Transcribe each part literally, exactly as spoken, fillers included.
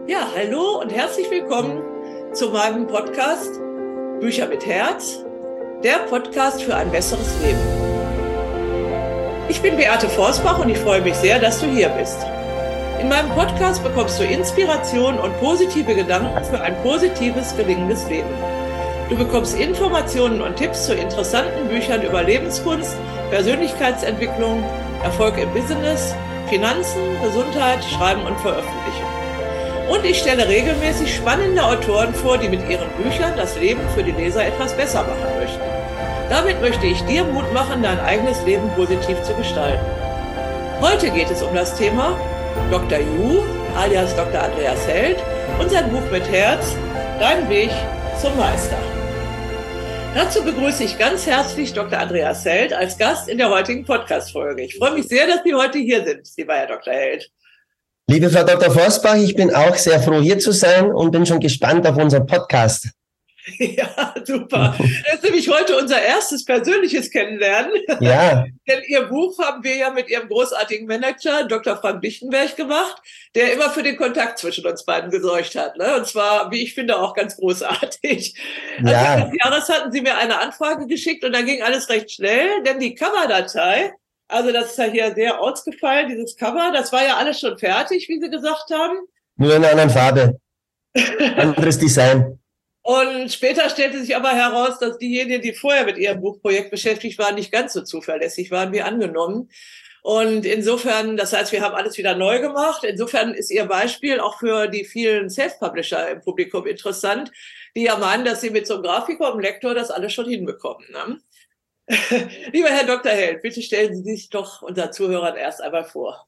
Ja, hallo und herzlich willkommen zu meinem Podcast Bücher mit Herz, der Podcast für ein besseres Leben. Ich bin Beate Forsbach und ich freue mich sehr, dass du hier bist. In meinem Podcast bekommst du Inspiration und positive Gedanken für ein positives, gelingendes Leben. Du bekommst Informationen und Tipps zu interessanten Büchern über Lebenskunst, Persönlichkeitsentwicklung, Erfolg im Business, Finanzen, Gesundheit, Schreiben und Veröffentlichen. Und ich stelle regelmäßig spannende Autoren vor, die mit ihren Büchern das Leben für die Leser etwas besser machen möchten. Damit möchte ich dir Mut machen, dein eigenes Leben positiv zu gestalten. Heute geht es um das Thema Doktor Ju, alias Doktor Andreas Held, und sein Buch mit Herz, Dein Weg zum Meister. Dazu begrüße ich ganz herzlich Doktor Andreas Held als Gast in der heutigen Podcast-Folge. Ich freue mich sehr, dass Sie heute hier sind, lieber Herr Doktor Held. Liebe Frau Doktor Forsbach, ich bin auch sehr froh, hier zu sein und bin schon gespannt auf unseren Podcast. Ja, super. Das ist nämlich heute unser erstes persönliches Kennenlernen. Ja. Denn Ihr Buch haben wir ja mit Ihrem großartigen Manager, Doktor Frank Lichtenberg, gemacht, der immer für den Kontakt zwischen uns beiden gesorgt hat. Ne? Und zwar, wie ich finde, auch ganz großartig. Ja. Also des Jahres hatten Sie mir eine Anfrage geschickt und dann ging alles recht schnell, denn die Coverdatei, also das ist ja hier sehr ausgefallen, dieses Cover, das war ja alles schon fertig, wie Sie gesagt haben. Nur in einer anderen Farbe. Anderes Design. Und später stellte sich aber heraus, dass diejenigen, die vorher mit ihrem Buchprojekt beschäftigt waren, nicht ganz so zuverlässig waren wie angenommen. Und insofern, das heißt, wir haben alles wieder neu gemacht. Insofern ist Ihr Beispiel auch für die vielen Self-Publisher im Publikum interessant, die ja meinen, dass sie mit so einem Grafiker und einem Lektor das alles schon hinbekommen. Ne? Lieber Herr Doktor Held, bitte stellen Sie sich doch unseren Zuhörern erst einmal vor.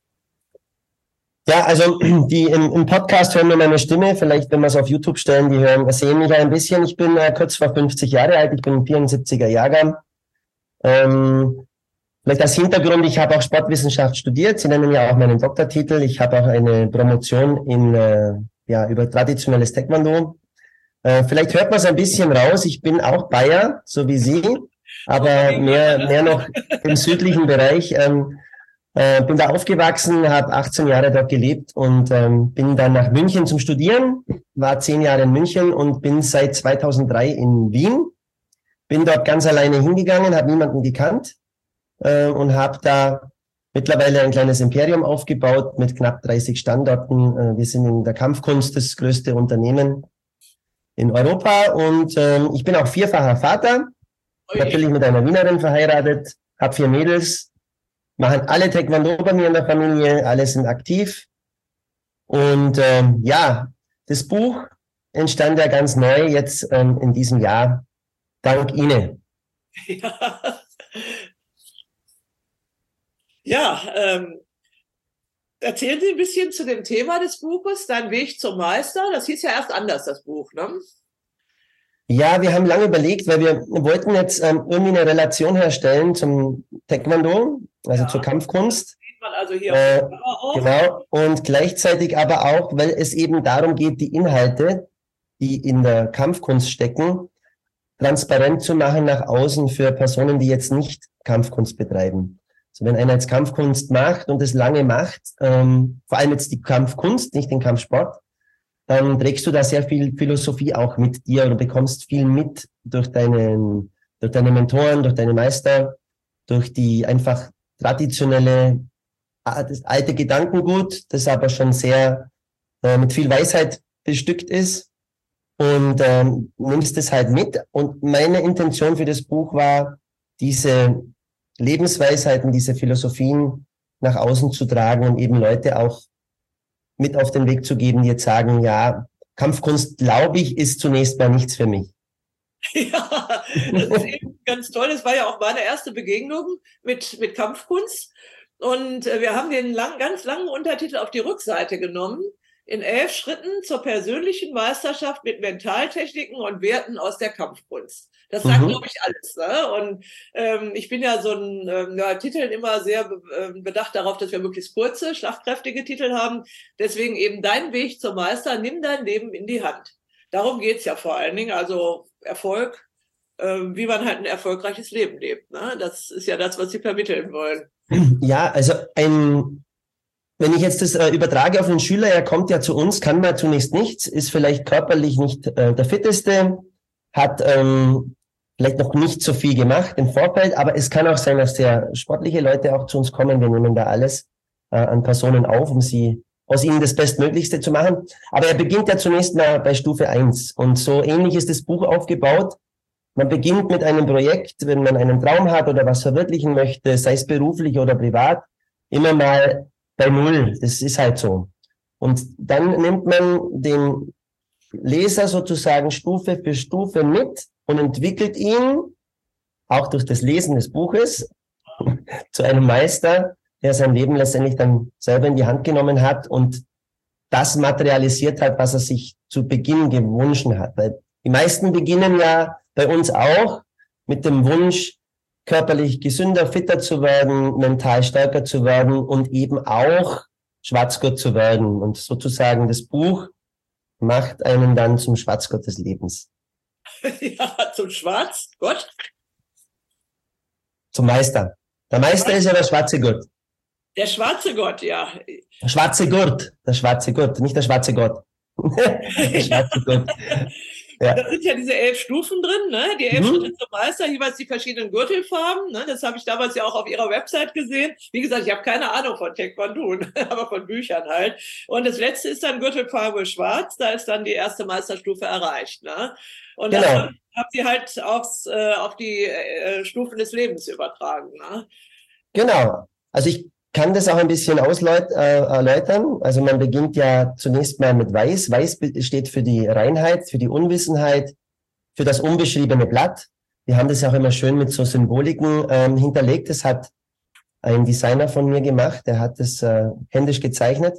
Ja, also die im, im Podcast hören nur meine Stimme. Vielleicht, wenn wir es auf YouTube stellen, die hören, sehen mich ein bisschen. Ich bin äh, kurz vor fünfzig Jahre alt. Ich bin ein vierundsiebziger Jahrgang. Ähm, vielleicht als Hintergrund, ich habe auch Sportwissenschaft studiert. Sie nennen ja auch meinen Doktortitel. Ich habe auch eine Promotion in äh, ja über traditionelles Taekwondo. Äh, vielleicht hört man es ein bisschen raus. Ich bin auch Bayer, so wie Sie, aber mehr mehr noch im südlichen Bereich. Ähm, Äh, bin da aufgewachsen, habe achtzehn Jahre dort gelebt und ähm, bin dann nach München zum Studieren, war zehn Jahre in München und bin seit zweitausenddrei in Wien. Bin dort ganz alleine hingegangen, habe niemanden gekannt äh, und habe da mittlerweile ein kleines Imperium aufgebaut mit knapp dreißig Standorten. Äh, wir sind in der Kampfkunst das größte Unternehmen in Europa und äh, ich bin auch vierfacher Vater, natürlich mit einer Wienerin verheiratet, habe vier Mädels, machen alle Taekwondo bei mir in der Familie, alle sind aktiv. Und ähm, ja, das Buch entstand ja ganz neu jetzt ähm, in diesem Jahr, dank Ihnen. Ja, ja ähm, erzählen Sie ein bisschen zu dem Thema des Buches, Dein Weg zum Meister. Das hieß ja erst anders, das Buch, ne? Ja, wir haben lange überlegt, weil wir wollten jetzt ähm, irgendwie eine Relation herstellen zum Taekwondo, also ja, zur Kampfkunst. Sieht man also hier äh, auch. Genau, und gleichzeitig aber auch, weil es eben darum geht, die Inhalte, die in der Kampfkunst stecken, transparent zu machen nach außen für Personen, die jetzt nicht Kampfkunst betreiben. Also wenn einer jetzt Kampfkunst macht und es lange macht, ähm, vor allem jetzt die Kampfkunst, nicht den Kampfsport, dann trägst du da sehr viel Philosophie auch mit dir und bekommst viel mit durch deinen, durch deine Mentoren, durch deine Meister, durch die einfach traditionelle, das alte Gedankengut, das aber schon sehr äh, mit viel Weisheit bestückt ist und ähm, nimmst es halt mit. Und meine Intention für das Buch war, diese Lebensweisheiten, diese Philosophien nach außen zu tragen und eben Leute auch mit auf den Weg zu geben, die jetzt sagen, ja, Kampfkunst, glaube ich, ist zunächst mal nichts für mich. Ja, das ist eben ganz toll. Das war ja auch meine erste Begegnung mit, mit Kampfkunst. Und wir haben den lang, ganz langen Untertitel auf die Rückseite genommen. In elf Schritten zur persönlichen Meisterschaft mit Mentaltechniken und Werten aus der Kampfkunst. Das sagt, mhm. glaube ich, alles. Ne? Und ähm, ich bin ja so ein ähm, ja, Titeln immer sehr be äh, bedacht darauf, dass wir möglichst kurze, schlagkräftige Titel haben. Deswegen eben Dein Weg zum Meister, nimm dein Leben in die Hand. Darum geht's ja vor allen Dingen. Also Erfolg, äh, wie man halt ein erfolgreiches Leben lebt. Ne? Das ist ja das, was Sie vermitteln wollen. Ja, also ein wenn ich jetzt das äh, übertrage auf einen Schüler, er kommt ja zu uns, kann man zunächst nichts, ist vielleicht körperlich nicht äh, der Fitteste, hat ähm, vielleicht noch nicht so viel gemacht im Vorfeld, aber es kann auch sein, dass sehr sportliche Leute auch zu uns kommen. Wir nehmen da alles äh, an Personen auf, um sie aus ihnen das Bestmöglichste zu machen. Aber er beginnt ja zunächst mal bei Stufe eins. Und so ähnlich ist das Buch aufgebaut. Man beginnt mit einem Projekt, wenn man einen Traum hat oder was verwirklichen möchte, sei es beruflich oder privat, immer mal bei Null. Das ist halt so. Und dann nimmt man den Leser sozusagen Stufe für Stufe mit und entwickelt ihn, auch durch das Lesen des Buches, zu einem Meister, der sein Leben letztendlich dann selber in die Hand genommen hat und das materialisiert hat, was er sich zu Beginn gewünscht hat. Weil die meisten beginnen ja bei uns auch mit dem Wunsch, körperlich gesünder, fitter zu werden, mental stärker zu werden und eben auch Schwarzgurt zu werden. Und sozusagen das Buch macht einen dann zum Schwarzgott des Lebens. Ja, zum Schwarzgott? Zum Meister. Der Meister ist ja der schwarze Gurt. Der schwarze Gott, ja. Der schwarze Gurt, der schwarze Gurt, nicht der schwarze Gott. Der schwarze Gurt. Ja. Da sind ja diese elf Stufen drin, ne? Die elf Mhm. Schritte zum Meister, jeweils die verschiedenen Gürtelfarben. Ne? Das habe ich damals ja auch auf ihrer Website gesehen. Wie gesagt, ich habe keine Ahnung von Taekwondo, aber von Büchern halt. Und das letzte ist dann Gürtelfarbe schwarz. Da ist dann die erste Meisterstufe erreicht. Ne? Und Genau. das habt ihr halt aufs, äh, auf die äh, Stufen des Lebens übertragen. Ne? Genau. Also ich kann das auch ein bisschen ausleut, äh, erläutern. Also man beginnt ja zunächst mal mit Weiß. Weiß steht für die Reinheit, für die Unwissenheit, für das unbeschriebene Blatt. Wir haben das ja auch immer schön mit so Symboliken ähm, hinterlegt. Das hat ein Designer von mir gemacht, der hat das äh, händisch gezeichnet.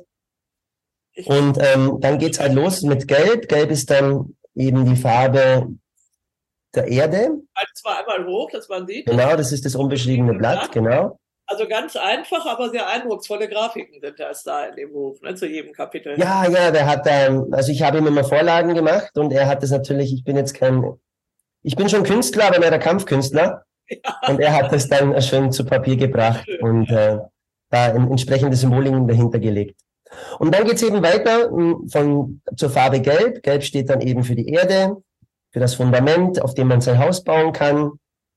Und ähm, dann geht's halt los mit Gelb. Gelb ist dann eben die Farbe der Erde. Halt zwar einmal hoch, dass man sieht. Genau, das ist das unbeschriebene Blatt, genau. Also ganz einfach, aber sehr eindrucksvolle Grafiken sind das da in dem Buch, ne, zu jedem Kapitel. Ja, ja, der hat, ähm, also ich habe ihm immer Vorlagen gemacht und er hat das natürlich, ich bin jetzt kein, ich bin schon Künstler, aber mehr der Kampfkünstler. Ja. Und er hat das dann schön zu Papier gebracht schön, und äh, da entsprechende Symboliken dahinter gelegt. Und dann geht's eben weiter von zur Farbe Gelb. Gelb steht dann eben für die Erde, für das Fundament, auf dem man sein Haus bauen kann.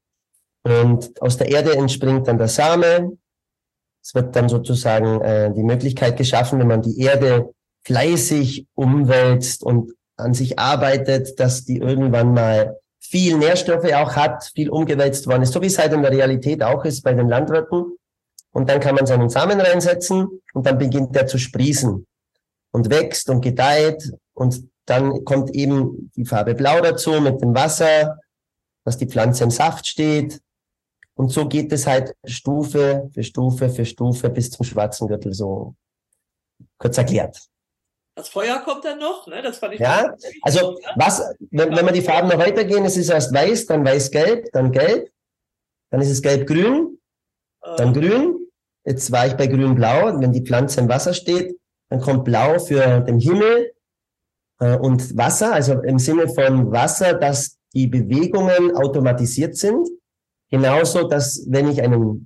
Und aus der Erde entspringt dann der Same. Es wird dann sozusagen äh, die Möglichkeit geschaffen, wenn man die Erde fleißig umwälzt und an sich arbeitet, dass die irgendwann mal viel Nährstoffe auch hat, viel umgewälzt worden ist, so wie es halt in der Realität auch ist bei den Landwirten. Und dann kann man seinen Samen reinsetzen und dann beginnt der zu sprießen und wächst und gedeiht. Und dann kommt eben die Farbe Blau dazu mit dem Wasser, dass die Pflanze im Saft steht. Und so geht es halt Stufe für Stufe für Stufe bis zum schwarzen Gürtel, so kurz erklärt. Das Feuer kommt dann noch, ne? Das fand ich. Ja, also was, wenn, wenn wir die Farben noch weitergehen, es ist erst weiß, dann weiß-gelb, dann gelb, dann ist es gelb-grün, dann grün. Jetzt war ich bei grün-blau. Wenn die Pflanze im Wasser steht, dann kommt blau für den Himmel äh, und Wasser, also im Sinne von Wasser, dass die Bewegungen automatisiert sind. Genauso, dass wenn ich einen,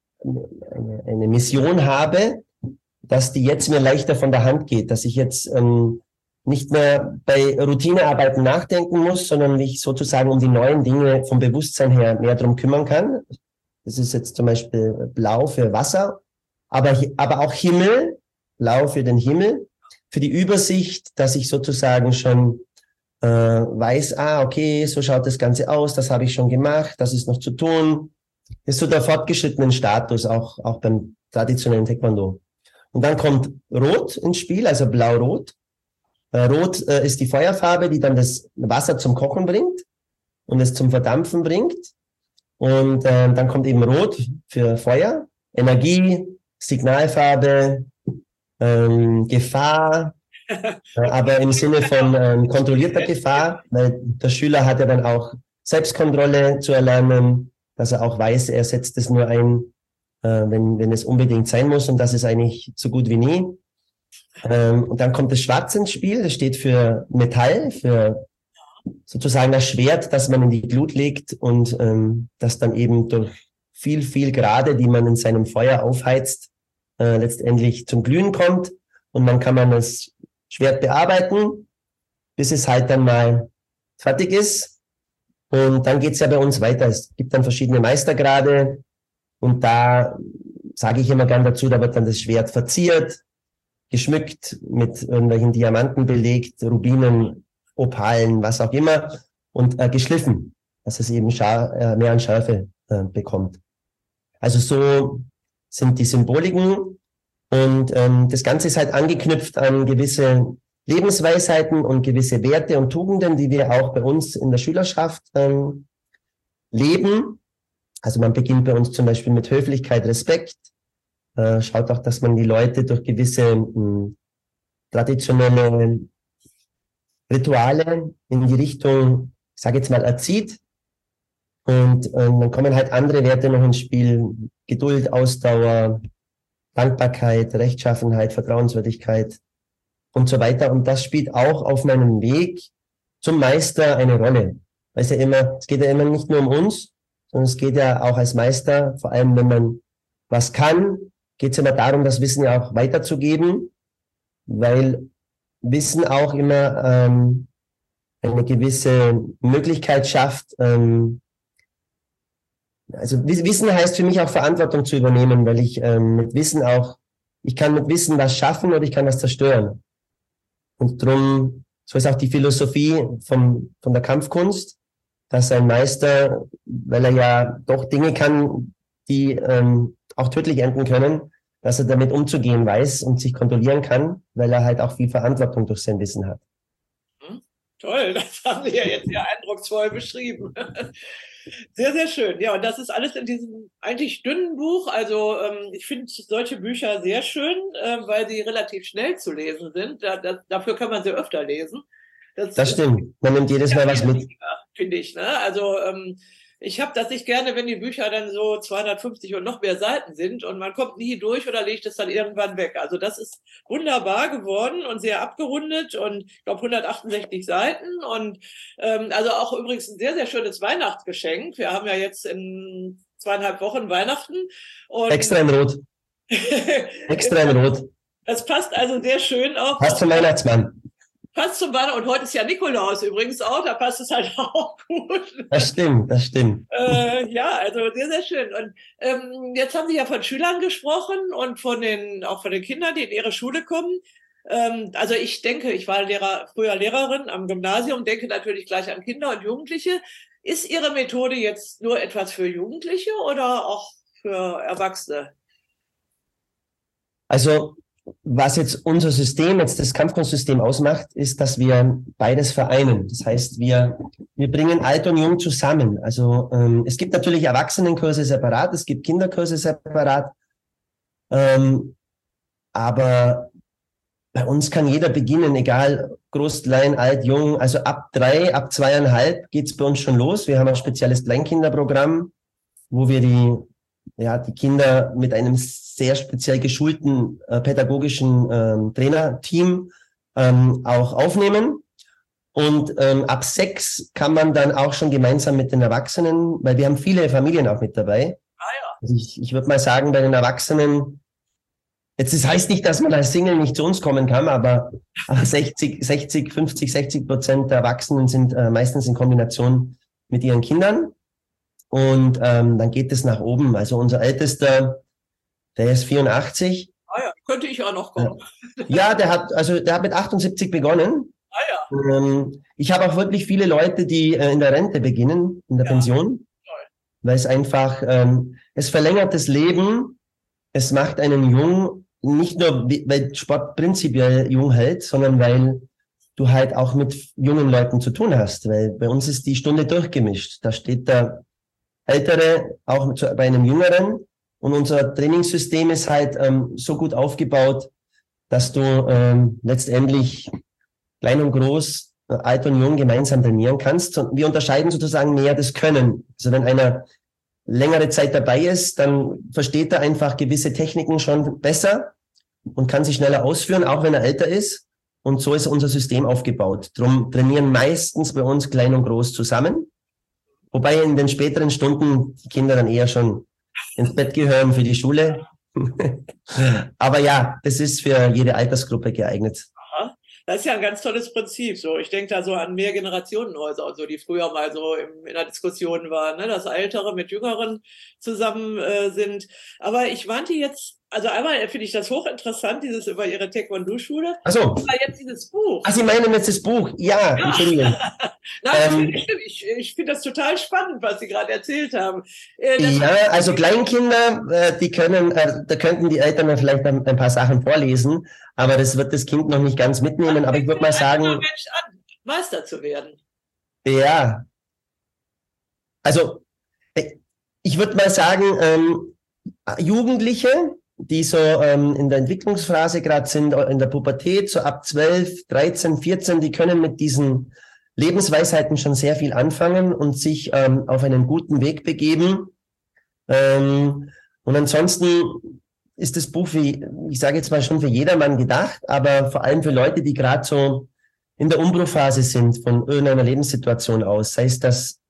eine, eine Mission habe, dass die jetzt mir leichter von der Hand geht, dass ich jetzt ähm, nicht mehr bei Routinearbeiten nachdenken muss, sondern mich sozusagen um die neuen Dinge vom Bewusstsein her mehr drum kümmern kann. Das ist jetzt zum Beispiel Blau für Wasser, aber, aber auch Himmel, Blau für den Himmel, für die Übersicht, dass ich sozusagen schon äh, weiß, ah, okay, so schaut das Ganze aus, das habe ich schon gemacht, das ist noch zu tun. Das ist so der fortgeschrittene Status, auch, auch beim traditionellen Taekwondo. Und dann kommt Rot ins Spiel, also Blau-Rot. Äh, Rot äh, ist die Feuerfarbe, die dann das Wasser zum Kochen bringt und es zum Verdampfen bringt. Und äh, dann kommt eben Rot für Feuer, Energie, Signalfarbe, ähm, Gefahr, äh, aber im Sinne von ähm, kontrollierter Gefahr, weil der Schüler hat ja dann auch Selbstkontrolle zu erlernen, dass er auch weiß, er setzt es nur ein, äh, wenn, wenn es unbedingt sein muss, und das ist eigentlich so gut wie nie. Ähm, und dann kommt das Schwarz ins Spiel, das steht für Metall, für sozusagen das Schwert, das man in die Glut legt und ähm, das dann eben durch viel, viel Grade, die man in seinem Feuer aufheizt, äh, letztendlich zum Glühen kommt und dann kann man das Schwert bearbeiten, bis es halt dann mal fertig ist. Und dann geht's ja bei uns weiter. Es gibt dann verschiedene Meistergrade und da sage ich immer gern dazu, da wird dann das Schwert verziert, geschmückt, mit irgendwelchen Diamanten belegt, Rubinen, Opalen, was auch immer und äh, geschliffen, dass es eben schar- äh, mehr an Schärfe äh, bekommt. Also so sind die Symboliken und ähm, das Ganze ist halt angeknüpft an gewisse Lebensweisheiten und gewisse Werte und Tugenden, die wir auch bei uns in der Schülerschaft ähm, leben. Also man beginnt bei uns zum Beispiel mit Höflichkeit, Respekt, äh, schaut auch, dass man die Leute durch gewisse mh, traditionelle Rituale in die Richtung, ich sage jetzt mal, erzieht. Und äh, dann kommen halt andere Werte noch ins Spiel. Geduld, Ausdauer, Dankbarkeit, Rechtschaffenheit, Vertrauenswürdigkeit und so weiter. Und das spielt auch auf meinem Weg zum Meister eine Rolle. Weil es ja immer, es geht ja immer nicht nur um uns, sondern es geht ja auch als Meister, vor allem wenn man was kann, geht es immer darum, das Wissen ja auch weiterzugeben, weil Wissen auch immer ähm, eine gewisse Möglichkeit schafft. Ähm, also Wissen heißt für mich auch Verantwortung zu übernehmen, weil ich ähm, mit Wissen auch, ich kann mit Wissen was schaffen oder ich kann was zerstören. Und drum, so ist auch die Philosophie vom, von der Kampfkunst, dass ein Meister, weil er ja doch Dinge kann, die ähm, auch tödlich enden können, dass er damit umzugehen weiß und sich kontrollieren kann, weil er halt auch viel Verantwortung durch sein Wissen hat. Hm, toll, das haben Sie ja jetzt sehr eindrucksvoll beschrieben. Sehr, sehr schön. Ja, und das ist alles in diesem eigentlich dünnen Buch. Also ähm, ich finde solche Bücher sehr schön, äh, weil sie relativ schnell zu lesen sind. Da, da, dafür kann man sie öfter lesen. Das, das stimmt. Man nimmt jedes Mal was mit. Finde ich. Ne? Also ähm, ich habe das nicht gerne, wenn die Bücher dann so zweihundertfünfzig und noch mehr Seiten sind und man kommt nie durch oder legt es dann irgendwann weg. Also das ist wunderbar geworden und sehr abgerundet und ich glaube hundertachtundsechzig Seiten und ähm, also auch übrigens ein sehr, sehr schönes Weihnachtsgeschenk. Wir haben ja jetzt in zweieinhalb Wochen Weihnachten. Und extra in Rot. Extra in Rot. Das passt also sehr schön auch. Passt zum Weihnachtsmann. Passt zum Weihnachten. Und heute ist ja Nikolaus übrigens auch, da passt es halt auch gut. Das stimmt, das stimmt. Äh, ja, also sehr, sehr schön. Und ähm, jetzt haben Sie ja von Schülern gesprochen und von den, auch von den Kindern, die in Ihre Schule kommen. Ähm, also ich denke, ich war Lehrer, früher Lehrerin am Gymnasium, denke natürlich gleich an Kinder und Jugendliche. Ist Ihre Methode jetzt nur etwas für Jugendliche oder auch für Erwachsene? Also was jetzt unser System, jetzt das Kampfkunstsystem ausmacht, ist, dass wir beides vereinen. Das heißt, wir wir bringen alt und jung zusammen. Also ähm, es gibt natürlich Erwachsenenkurse separat, es gibt Kinderkurse separat, ähm, aber bei uns kann jeder beginnen, egal groß, klein, alt, jung. Also ab drei, ab zweieinhalb geht's bei uns schon los. Wir haben ein spezielles Kleinkinderprogramm, wo wir die ja die Kinder mit einem sehr speziell geschulten äh, pädagogischen ähm, Trainerteam ähm, auch aufnehmen. Und ähm, ab sechs kann man dann auch schon gemeinsam mit den Erwachsenen, weil wir haben viele Familien auch mit dabei. Ah ja. Also ich, ich würde mal sagen, bei den Erwachsenen, jetzt das heißt nicht, dass man als Single nicht zu uns kommen kann, aber sechzig, sechzig, fünfzig, sechzig Prozent der Erwachsenen sind äh, meistens in Kombination mit ihren Kindern. Und ähm, dann geht es nach oben. Also unser Ältester, der ist vierundachtzig. Ah ja, könnte ich auch noch kommen. Ja, der hat also der hat mit achtundsiebzig begonnen. Ah ja. Ähm, ich habe auch wirklich viele Leute, die äh, in der Rente beginnen, in der Ja. Pension, weil es einfach ähm, es verlängert das Leben. Es macht einen jung, nicht nur weil Sport prinzipiell jung hält, sondern weil du halt auch mit jungen Leuten zu tun hast. Weil bei uns ist die Stunde durchgemischt. Da steht der Ältere auch mit, bei einem Jüngeren. Und unser Trainingssystem ist halt ähm, so gut aufgebaut, dass du ähm, letztendlich klein und groß, äh, alt und jung gemeinsam trainieren kannst. Und wir unterscheiden sozusagen mehr das Können. Also wenn einer längere Zeit dabei ist, dann versteht er einfach gewisse Techniken schon besser und kann sie schneller ausführen, auch wenn er älter ist. Und so ist unser System aufgebaut. Drum trainieren meistens bei uns klein und groß zusammen. Wobei in den späteren Stunden die Kinder dann eher schon ins Bett gehören für die Schule. Aber ja, das ist für jede Altersgruppe geeignet. Aha. Das ist ja ein ganz tolles Prinzip. So, ich denke da so an Mehrgenerationenhäuser und so, die früher mal so im, in der Diskussion waren, ne, dass Ältere mit Jüngeren zusammen äh, sind. Aber ich warnte jetzt, also einmal finde ich das hochinteressant, dieses über Ihre Taekwondo-Schule. Ach so. Aber jetzt dieses Buch. Ach, Sie meinen jetzt das Buch? Ja, Ja. Entschuldigung. Nein, Ähm, ich, ich, ich finde das total spannend, was Sie gerade erzählt haben. Äh, das Ja, also Kleinkinder, äh, die können, äh, da könnten die Eltern dann vielleicht ein, ein paar Sachen vorlesen, aber das wird das Kind noch nicht ganz mitnehmen. Aber ich würde mal sagen, Mensch an, Meister zu werden. ja, also äh, ich würde mal sagen, ähm, Jugendliche, die so ähm, in der Entwicklungsphase gerade sind, in der Pubertät, so ab zwölf, dreizehn, vierzehn, die können mit diesen Lebensweisheiten schon sehr viel anfangen und sich ähm, auf einen guten Weg begeben. Ähm, und ansonsten ist das Buch, wie ich sage jetzt mal, schon für jedermann gedacht, aber vor allem für Leute, die gerade so in der Umbruchphase sind von irgendeiner Lebenssituation aus. Sei es, dass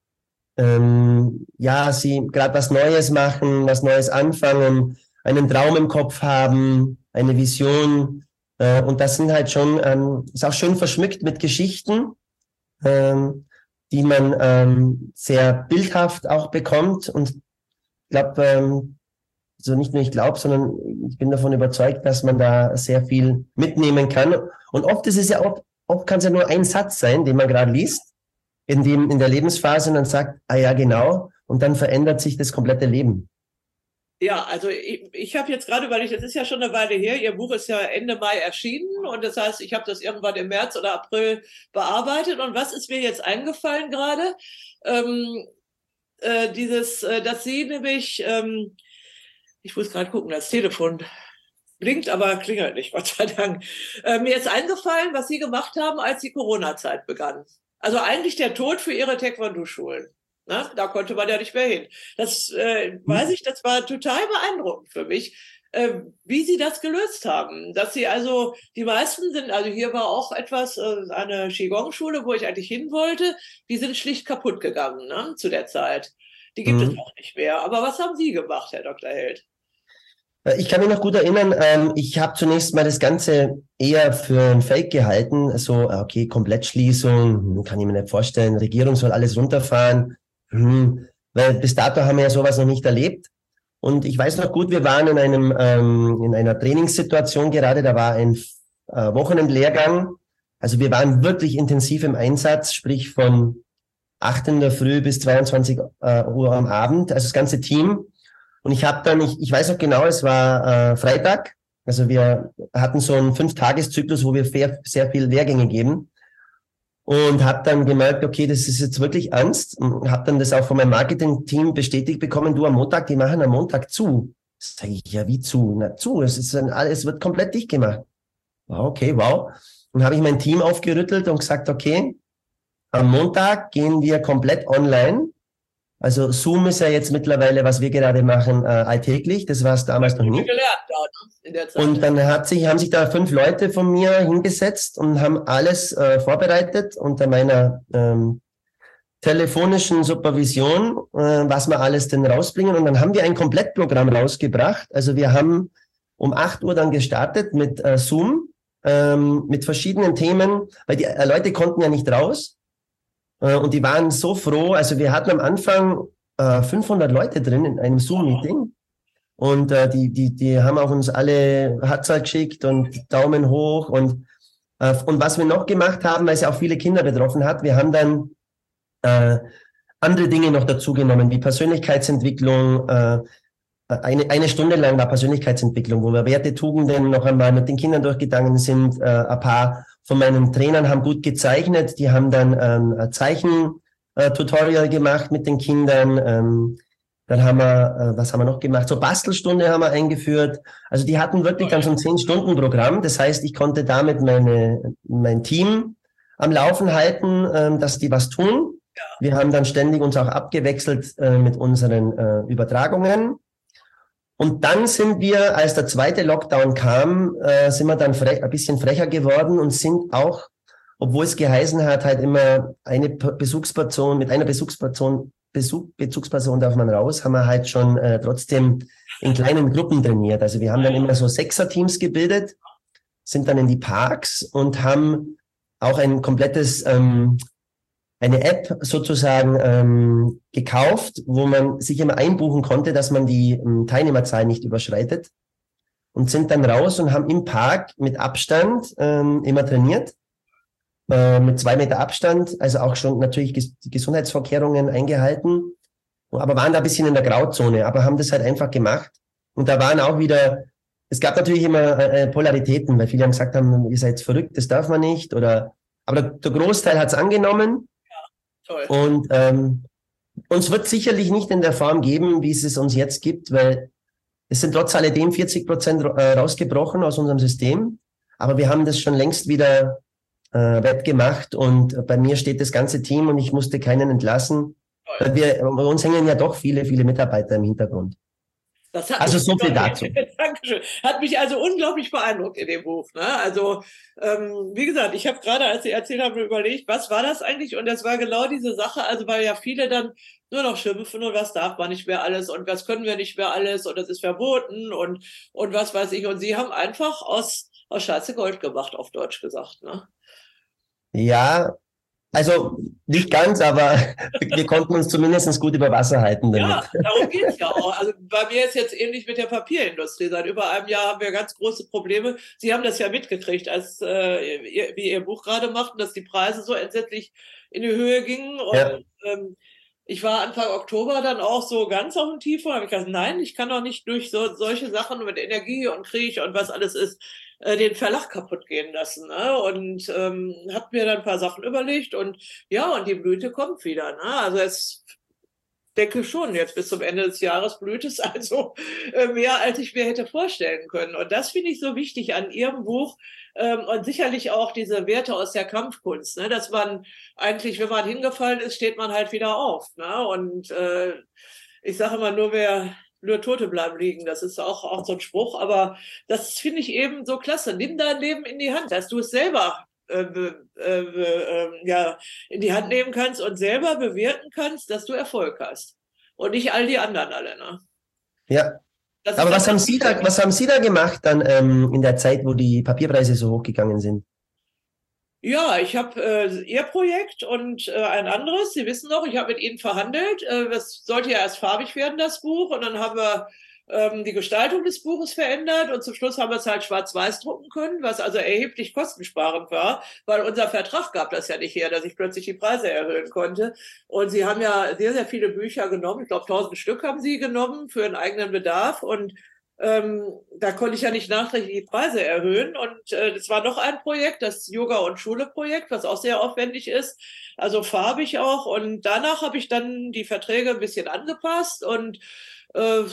ähm, ja sie gerade was Neues machen, was Neues anfangen, einen Traum im Kopf haben, eine Vision. Äh, und das sind halt schon, ähm, ist auch schön verschmückt mit Geschichten, ähm, die man ähm, sehr bildhaft auch bekommt. Und ich glaube, ähm, so nicht nur ich glaube, sondern ich bin davon überzeugt, dass man da sehr viel mitnehmen kann. Und oft ist es ja oft, oft kann es ja nur ein Satz sein, den man gerade liest, in dem in der Lebensphase und dann sagt, ah ja, genau, und dann verändert sich das komplette Leben. Ja, also ich, ich habe jetzt gerade überlegt, das ist ja schon eine Weile her, Ihr Buch ist ja Ende Mai erschienen und das heißt, ich habe das irgendwann im März oder April bearbeitet und was ist mir jetzt eingefallen gerade? Ähm, äh, dieses, äh, dass Sie nämlich, ähm, ich muss gerade gucken, das Telefon blinkt, aber klingelt nicht, Gott sei Dank. Äh, mir ist eingefallen, was Sie gemacht haben, als die Corona-Zeit begann. Also eigentlich der Tod für Ihre Taekwondo-Schulen. Na, da konnte man ja nicht mehr hin. Das äh, weiß ich, das war total beeindruckend für mich, äh, wie Sie das gelöst haben. Dass Sie also, die meisten sind, also hier war auch etwas, äh, eine Qigong-Schule, wo ich eigentlich hin wollte, die sind schlicht kaputt gegangen, ne, zu der Zeit. Die gibt mhm. es auch nicht mehr. Aber was haben Sie gemacht, Herr Doktor Held? Ich kann mich noch gut erinnern, ähm, ich habe zunächst mal das Ganze eher für ein Fake gehalten. So, okay, Komplettschließung, kann ich mir nicht vorstellen. Regierung soll alles runterfahren. Hm, weil bis dato haben wir ja sowas noch nicht erlebt. Und ich weiß noch gut, wir waren in einem ähm, in einer Trainingssituation gerade, da war ein äh, Wochenendlehrgang. Also wir waren wirklich intensiv im Einsatz, sprich von acht in der Früh bis zweiundzwanzig äh, Uhr am Abend, also das ganze Team. Und ich habe dann, ich, ich weiß noch genau, es war äh, Freitag, also wir hatten so einen Fünf-Tages-Zyklus, wo wir sehr, sehr viel Lehrgänge geben. Und habe dann gemerkt, okay, das ist jetzt wirklich ernst. Und habe dann das auch von meinem Marketing-Team bestätigt bekommen, du am Montag, die machen am Montag zu. Sage ich, ja, wie zu? Na, zu, es ist ein, es wird komplett dicht gemacht. Wow, okay, wow. Und habe ich mein Team aufgerüttelt und gesagt, okay, am Montag gehen wir komplett online. Also Zoom ist ja jetzt mittlerweile, was wir gerade machen, äh, alltäglich. Das war es damals noch nicht. Gelernt, in der Zeit. Und dann hat sich, haben sich da fünf Leute von mir hingesetzt und haben alles äh, vorbereitet unter meiner ähm, telefonischen Supervision, äh, was wir alles denn rausbringen. Und dann haben wir ein Komplettprogramm rausgebracht. Also wir haben um acht Uhr dann gestartet mit äh, Zoom, ähm, mit verschiedenen Themen, weil die äh, Leute konnten ja nicht raus. Und die waren so froh. Also wir hatten am Anfang äh, fünfhundert Leute drin in einem Zoom-Meeting. Und äh, die, die, die haben auch uns alle Herzl geschickt und Daumen hoch. Und, äh, und was wir noch gemacht haben, weil es ja auch viele Kinder betroffen hat, wir haben dann äh, andere Dinge noch dazu genommen, wie Persönlichkeitsentwicklung. Äh, eine, eine Stunde lang war Persönlichkeitsentwicklung, wo wir Werte, Tugenden noch einmal mit den Kindern durchgegangen sind. Äh, ein paar von meinen Trainern haben gut gezeichnet. Die haben dann ähm, ein Zeichen-Tutorial gemacht mit den Kindern. Ähm, dann haben wir, äh, was haben wir noch gemacht? So Bastelstunde haben wir eingeführt. Also die hatten wirklich dann so ein zehn-Stunden-Programm. Das heißt, ich konnte damit meine, mein Team am Laufen halten, ähm, dass die was tun. Ja. Wir haben dann ständig uns auch abgewechselt äh, mit unseren äh, Übertragungen. Und dann sind wir, als der zweite Lockdown kam, äh, sind wir dann frech, ein bisschen frecher geworden und sind auch, obwohl es geheißen hat, halt immer eine Besuchsperson, mit einer Besuchsperson Bezug, Bezugsperson darf man raus, haben wir halt schon äh, trotzdem in kleinen Gruppen trainiert. Also wir haben dann immer so Sechser-Teams gebildet, sind dann in die Parks und haben auch ein komplettes, ähm, eine App sozusagen ähm, gekauft, wo man sich immer einbuchen konnte, dass man die ähm, Teilnehmerzahl nicht überschreitet, und sind dann raus und haben im Park mit Abstand ähm, immer trainiert, äh, mit zwei Meter Abstand, also auch schon natürlich ges- die Gesundheitsvorkehrungen eingehalten, aber waren da ein bisschen in der Grauzone, aber haben das halt einfach gemacht. Und da waren auch wieder, es gab natürlich immer äh, Polaritäten, weil viele haben gesagt haben, ihr seid verrückt, das darf man nicht, oder, aber der, der Großteil hat es angenommen. Toll. Und ähm, uns wird sicherlich nicht in der Form geben, wie es es uns jetzt gibt, weil es sind trotz alledem vierzig Prozent rausgebrochen aus unserem System, aber wir haben das schon längst wieder äh, wettgemacht, und bei mir steht das ganze Team und ich musste keinen entlassen. Weil wir, bei uns hängen ja doch viele, viele Mitarbeiter im Hintergrund. Das hat Also mich so viel dazu. Dankeschön. Hat mich also unglaublich beeindruckt in dem Buch. Ne? Also ähm, wie gesagt, ich habe gerade, als Sie erzählt haben, überlegt, was war das eigentlich? Und das war genau diese Sache, also weil ja viele dann nur noch schimpfen und was darf man nicht mehr alles und was können wir nicht mehr alles und das ist verboten und und was weiß ich. Und Sie haben einfach aus aus Scheiße Gold gemacht, auf Deutsch gesagt. Ne? Ja, also nicht ganz, aber wir konnten uns zumindest gut über Wasser halten damit. Ja, darum geht's ja auch. Also bei mir ist jetzt ähnlich mit der Papierindustrie. Seit über einem Jahr haben wir ganz große Probleme. Sie haben das ja mitgekriegt, als äh, ihr, wie Ihr Buch gerade machten, dass die Preise so entsetzlich in die Höhe gingen. Und Ja. ähm, ich war Anfang Oktober dann auch so ganz auf dem Tief und habe ich gesagt, nein, ich kann doch nicht durch so, solche Sachen mit Energie und Krieg und was alles ist, äh, den Verlag kaputt gehen lassen. Ne? Und ähm, habe mir dann ein paar Sachen überlegt und ja, und die Blüte kommt wieder. Ne? Also es denke schon, jetzt bis zum Ende des Jahres blüht es also äh, mehr, als ich mir hätte vorstellen können. Und das finde ich so wichtig an Ihrem Buch ähm, und sicherlich auch diese Werte aus der Kampfkunst, ne? Dass man eigentlich, wenn man hingefallen ist, steht man halt wieder auf. Ne? Und äh, ich sage immer, nur wer nur Tote bleiben liegen, das ist auch, auch so ein Spruch, aber das finde ich eben so klasse. Nimm dein Leben in die Hand, dass du es selber Äh, äh, äh, ja, in die Hand nehmen kannst und selber bewirken kannst, dass du Erfolg hast. Und nicht all die anderen alle. Ne? Ja. Das Aber ist was das, haben Sie da, was haben Sie da gemacht dann ähm, in der Zeit, wo die Papierpreise so hochgegangen sind? Ja, ich habe äh, Ihr Projekt und äh, ein anderes. Sie wissen noch, ich habe mit Ihnen verhandelt. Äh, das sollte ja erst farbig werden, das Buch. Und dann haben wir ähm, die Gestaltung des Buches verändert. Und zum Schluss haben wir es halt schwarz-weiß drucken können, was also erheblich kostensparend war, weil unser Vertrag gab das ja nicht her, dass ich plötzlich die Preise erhöhen konnte. Und Sie haben ja sehr, sehr viele Bücher genommen. Ich glaube, tausend Stück haben Sie genommen für einen eigenen Bedarf. Und Ähm, da konnte ich ja nicht nachträglich die Preise erhöhen. Und äh, es war noch ein Projekt, das Yoga- und Schule-Projekt, was auch sehr aufwendig ist, also farbig auch. Und danach habe ich dann die Verträge ein bisschen angepasst. Und äh,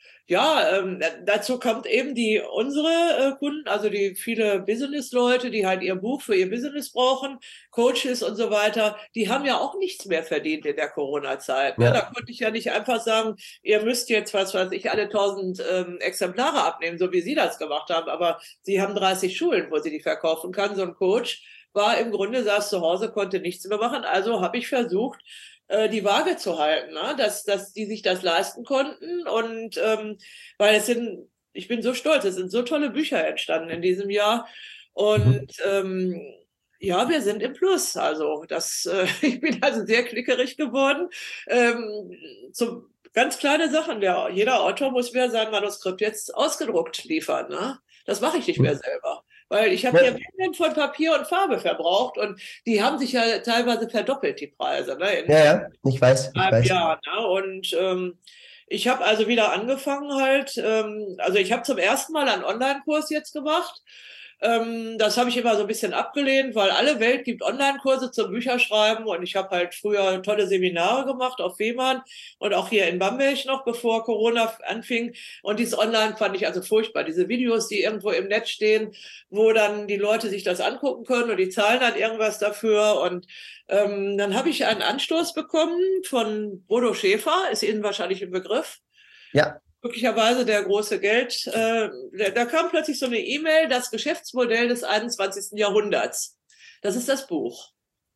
ja, ähm, dazu kommt eben die unsere äh, Kunden, also die viele Business-Leute, die halt ihr Buch für ihr Business brauchen, Coaches und so weiter, die haben ja auch nichts mehr verdient in der Corona-Zeit. Ne? Ja. Da konnte ich ja nicht einfach sagen, ihr müsst jetzt, was weiß ich, alle tausend ähm, Exemplare abnehmen, so wie Sie das gemacht haben. Aber Sie haben dreißig Schulen, wo Sie die verkaufen kann. So ein Coach war im Grunde, saß zu Hause, konnte nichts mehr machen. Also habe ich versucht, die Waage zu halten, ne? dass, dass die sich das leisten konnten. Und ähm, weil es sind, ich bin so stolz, es sind so tolle Bücher entstanden in diesem Jahr. Und mhm. ähm, ja, wir sind im Plus. Also das, äh, ich bin also sehr klickerig geworden. Ähm, so ganz kleine Sachen. Der, jeder Autor muss mir sein Manuskript jetzt ausgedruckt liefern. Ne? Das mache ich nicht mehr selber. Weil ich habe ja Mengen von Papier und Farbe verbraucht und die haben sich ja teilweise verdoppelt, die Preise. Ne, in ja, ja, ich weiß. Ich weiß. Jahren, ne? Und ähm, ich habe also wieder angefangen halt, ähm, also ich habe zum ersten Mal einen Online-Kurs jetzt gemacht. Ähm, das habe ich immer so ein bisschen abgelehnt, weil alle Welt gibt Online-Kurse zum Bücherschreiben und ich habe halt früher tolle Seminare gemacht auf Fehmarn und auch hier in Bamberg noch, bevor Corona anfing. Und dieses Online fand ich also furchtbar. Diese Videos, die irgendwo im Netz stehen, wo dann die Leute sich das angucken können und die zahlen dann irgendwas dafür. Und ähm, dann habe ich einen Anstoß bekommen von Bodo Schäfer, ist Ihnen wahrscheinlich ein Begriff. Ja. Möglicherweise der große Geld, äh, da kam plötzlich so eine E-Mail, das Geschäftsmodell des einundzwanzigsten Jahrhunderts. Das ist das Buch.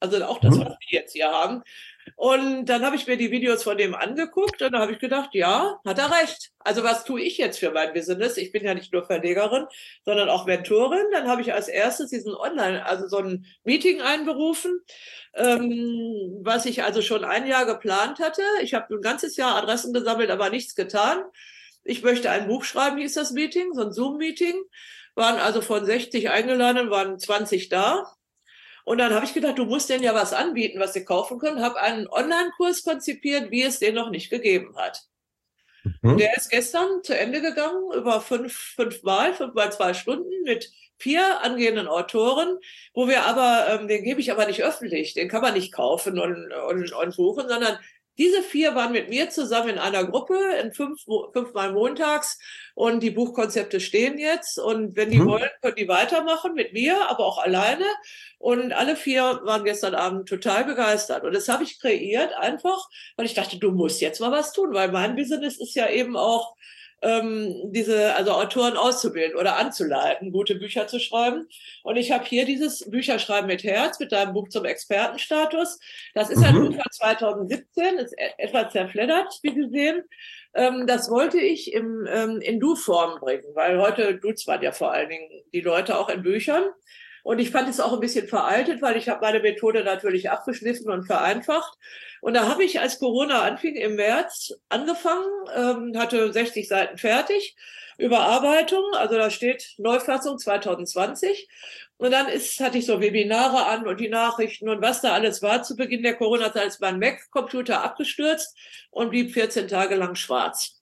Also auch das, Mhm. was wir jetzt hier haben. Und dann habe ich mir die Videos von dem angeguckt und dann habe ich gedacht, ja, hat er recht. Also was tue ich jetzt für mein Business? Ich bin ja nicht nur Verlegerin, sondern auch Mentorin. Dann habe ich als erstes diesen Online, also so ein Meeting einberufen, ähm, was ich also schon ein Jahr geplant hatte. Ich habe ein ganzes Jahr Adressen gesammelt, aber nichts getan. Ich möchte ein Buch schreiben, hieß das Meeting, so ein Zoom-Meeting. Waren also von sechzig eingeladen, waren zwanzig da. Und dann habe ich gedacht, du musst denen ja was anbieten, was sie kaufen können. Habe einen Online-Kurs konzipiert, wie es den noch nicht gegeben hat. Mhm. Und der ist gestern zu Ende gegangen, über fünf, fünf Mal, fünf mal zwei Stunden mit vier angehenden Autoren, wo wir aber, ähm, den gebe ich aber nicht öffentlich, den kann man nicht kaufen und, und, und buchen, sondern diese vier waren mit mir zusammen in einer Gruppe, in fünf, fünfmal montags, und die Buchkonzepte stehen jetzt, und wenn die Mhm. wollen, können die weitermachen mit mir, aber auch alleine, und alle vier waren gestern Abend total begeistert, und das habe ich kreiert einfach, weil ich dachte, du musst jetzt mal was tun, weil mein Business ist ja eben auch, ähm, diese, also Autoren auszubilden oder anzuleiten, gute Bücher zu schreiben. Und ich habe hier dieses Bücherschreiben mit Herz, mit deinem Buch zum Expertenstatus. Das ist ein Mhm. Buch von zwanzig siebzehn, ist etwas zerfleddert, wie Sie sehen. Ähm, das wollte ich im, ähm, in Du-Form bringen, weil heute duzt man ja vor allen Dingen die Leute auch in Büchern. Und ich fand es auch ein bisschen veraltet, weil ich habe meine Methode natürlich abgeschliffen und vereinfacht. Und da habe ich, als Corona anfing, im März angefangen, ähm, hatte sechzig Seiten fertig, Überarbeitung, also da steht Neufassung zwanzig zwanzig. Und dann ist, hatte ich so Webinare an und die Nachrichten und was da alles war. Zu Beginn der Corona-Zeit ist mein Mac-Computer abgestürzt und blieb vierzehn Tage lang schwarz.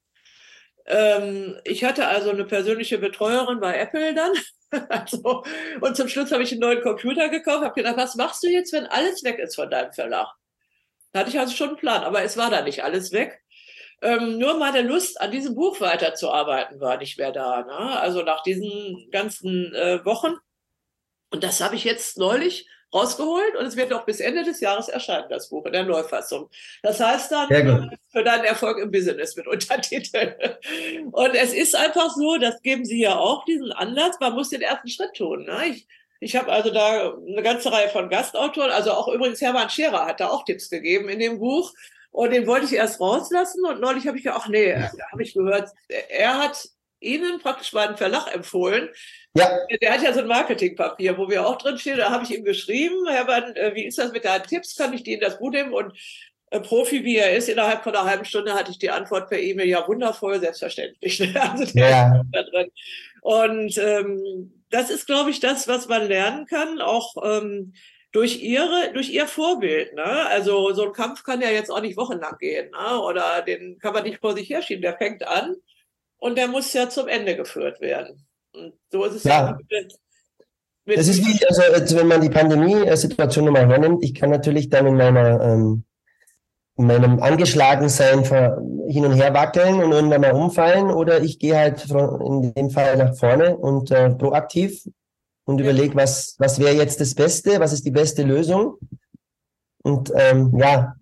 Ähm, ich hatte also eine persönliche Betreuerin bei Apple dann. Also, und zum Schluss habe ich einen neuen Computer gekauft, habe gedacht, was machst du jetzt, wenn alles weg ist von deinem Verlag? Da hatte ich also schon einen Plan, aber es war da nicht alles weg. Ähm, nur meine Lust, an diesem Buch weiterzuarbeiten, war nicht mehr da. Ne? Also nach diesen ganzen äh, Wochen. Und das habe ich jetzt neulich rausgeholt, und es wird noch bis Ende des Jahres erscheinen, das Buch in der Neufassung. Das heißt dann, Sehr gut. für deinen Erfolg im Business mit Untertitel. Und es ist einfach so, das geben Sie ja auch, diesen Ansatz, man muss den ersten Schritt tun. Ne? Ich, ich habe also da eine ganze Reihe von Gastautoren, also auch übrigens Hermann Scherer hat da auch Tipps gegeben in dem Buch. Und den wollte ich erst rauslassen, und neulich habe ich gedacht, ach nee, da habe ich gehört, er hat Ihnen praktisch meinen Verlag empfohlen. Ja. Der hat ja so ein Marketingpapier, wo wir auch drin stehen. Da habe ich ihm geschrieben, Hermann, wie ist das mit deinen Tipps? Kann ich dir das Buch nehmen? Und äh, Profi, wie er ist, innerhalb von einer halben Stunde hatte ich die Antwort per E-Mail, ja, wundervoll, selbstverständlich. Also der Ja. ist da drin. Und ähm, das ist, glaube ich, das, was man lernen kann, auch ähm, durch ihre, durch ihr Vorbild. Ne? Also so ein Kampf kann ja jetzt auch nicht wochenlang gehen, ne? Oder den kann man nicht vor sich herschieben. Der fängt an und der muss ja zum Ende geführt werden. Und so ist es ja, Ja. auch mit, mit Das ist wie, also jetzt, wenn man die Pandemie-Situation nochmal hernimmt, ich kann natürlich dann in meiner, ähm, in meinem Angeschlagensein ver- hin und her wackeln und irgendwann mal umfallen, oder ich gehe halt von- in dem Fall nach vorne und äh, proaktiv und Ja. überlege, was, was wäre jetzt das Beste, was ist die beste Lösung, und ähm, ja,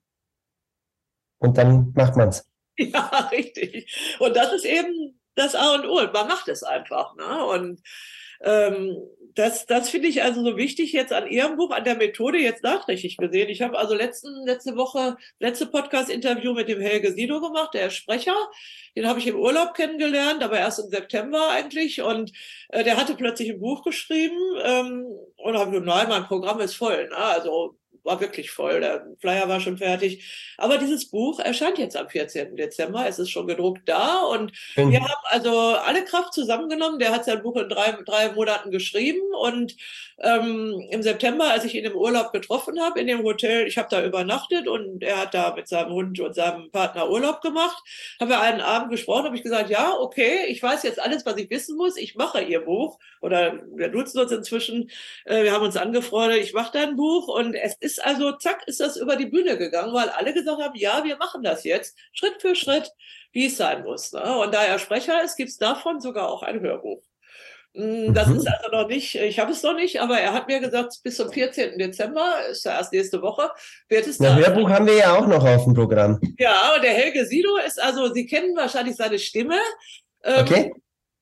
und dann macht man's. Ja, richtig. Und das ist eben das A und O. Man macht es einfach. Ne? Und ähm, das, das finde ich also so wichtig jetzt an Ihrem Buch, an der Methode jetzt nachträglich gesehen. Ich habe also letzten, letzte Woche, letzte Podcast-Interview mit dem Helge Sido gemacht, der ist Sprecher. Den habe ich im Urlaub kennengelernt, aber erst im September eigentlich. Und äh, der hatte plötzlich ein Buch geschrieben ähm, und habe gesagt, nein, mein Programm ist voll. Ne? Also war wirklich voll, der Flyer war schon fertig. Aber dieses Buch erscheint jetzt am vierzehnten Dezember, es ist schon gedruckt da, und Schön. wir haben also alle Kraft zusammengenommen. Der hat sein Buch in drei, drei Monaten geschrieben, und ähm, im September, als ich ihn im Urlaub getroffen habe, in dem Hotel, ich habe da übernachtet und er hat da mit seinem Hund und seinem Partner Urlaub gemacht, haben wir einen Abend gesprochen, habe ich gesagt, ja, okay, ich weiß jetzt alles, was ich wissen muss, ich mache Ihr Buch, oder wir nutzen uns inzwischen, äh, wir haben uns angefreundet, ich mache dein Buch, und es ist also, zack, ist das über die Bühne gegangen, weil alle gesagt haben, ja, wir machen das jetzt, Schritt für Schritt, wie es sein muss. Ne? Und da er Sprecher ist, gibt es davon sogar auch ein Hörbuch. Das Mhm. ist also noch nicht, ich habe es noch nicht, aber er hat mir gesagt, bis zum vierzehnten Dezember, ist ja erst nächste Woche, wird es Ein da. Hörbuch haben wir ja auch noch auf dem Programm. Ja, und der Helge Sido ist also, Sie kennen wahrscheinlich seine Stimme. Ähm, Okay.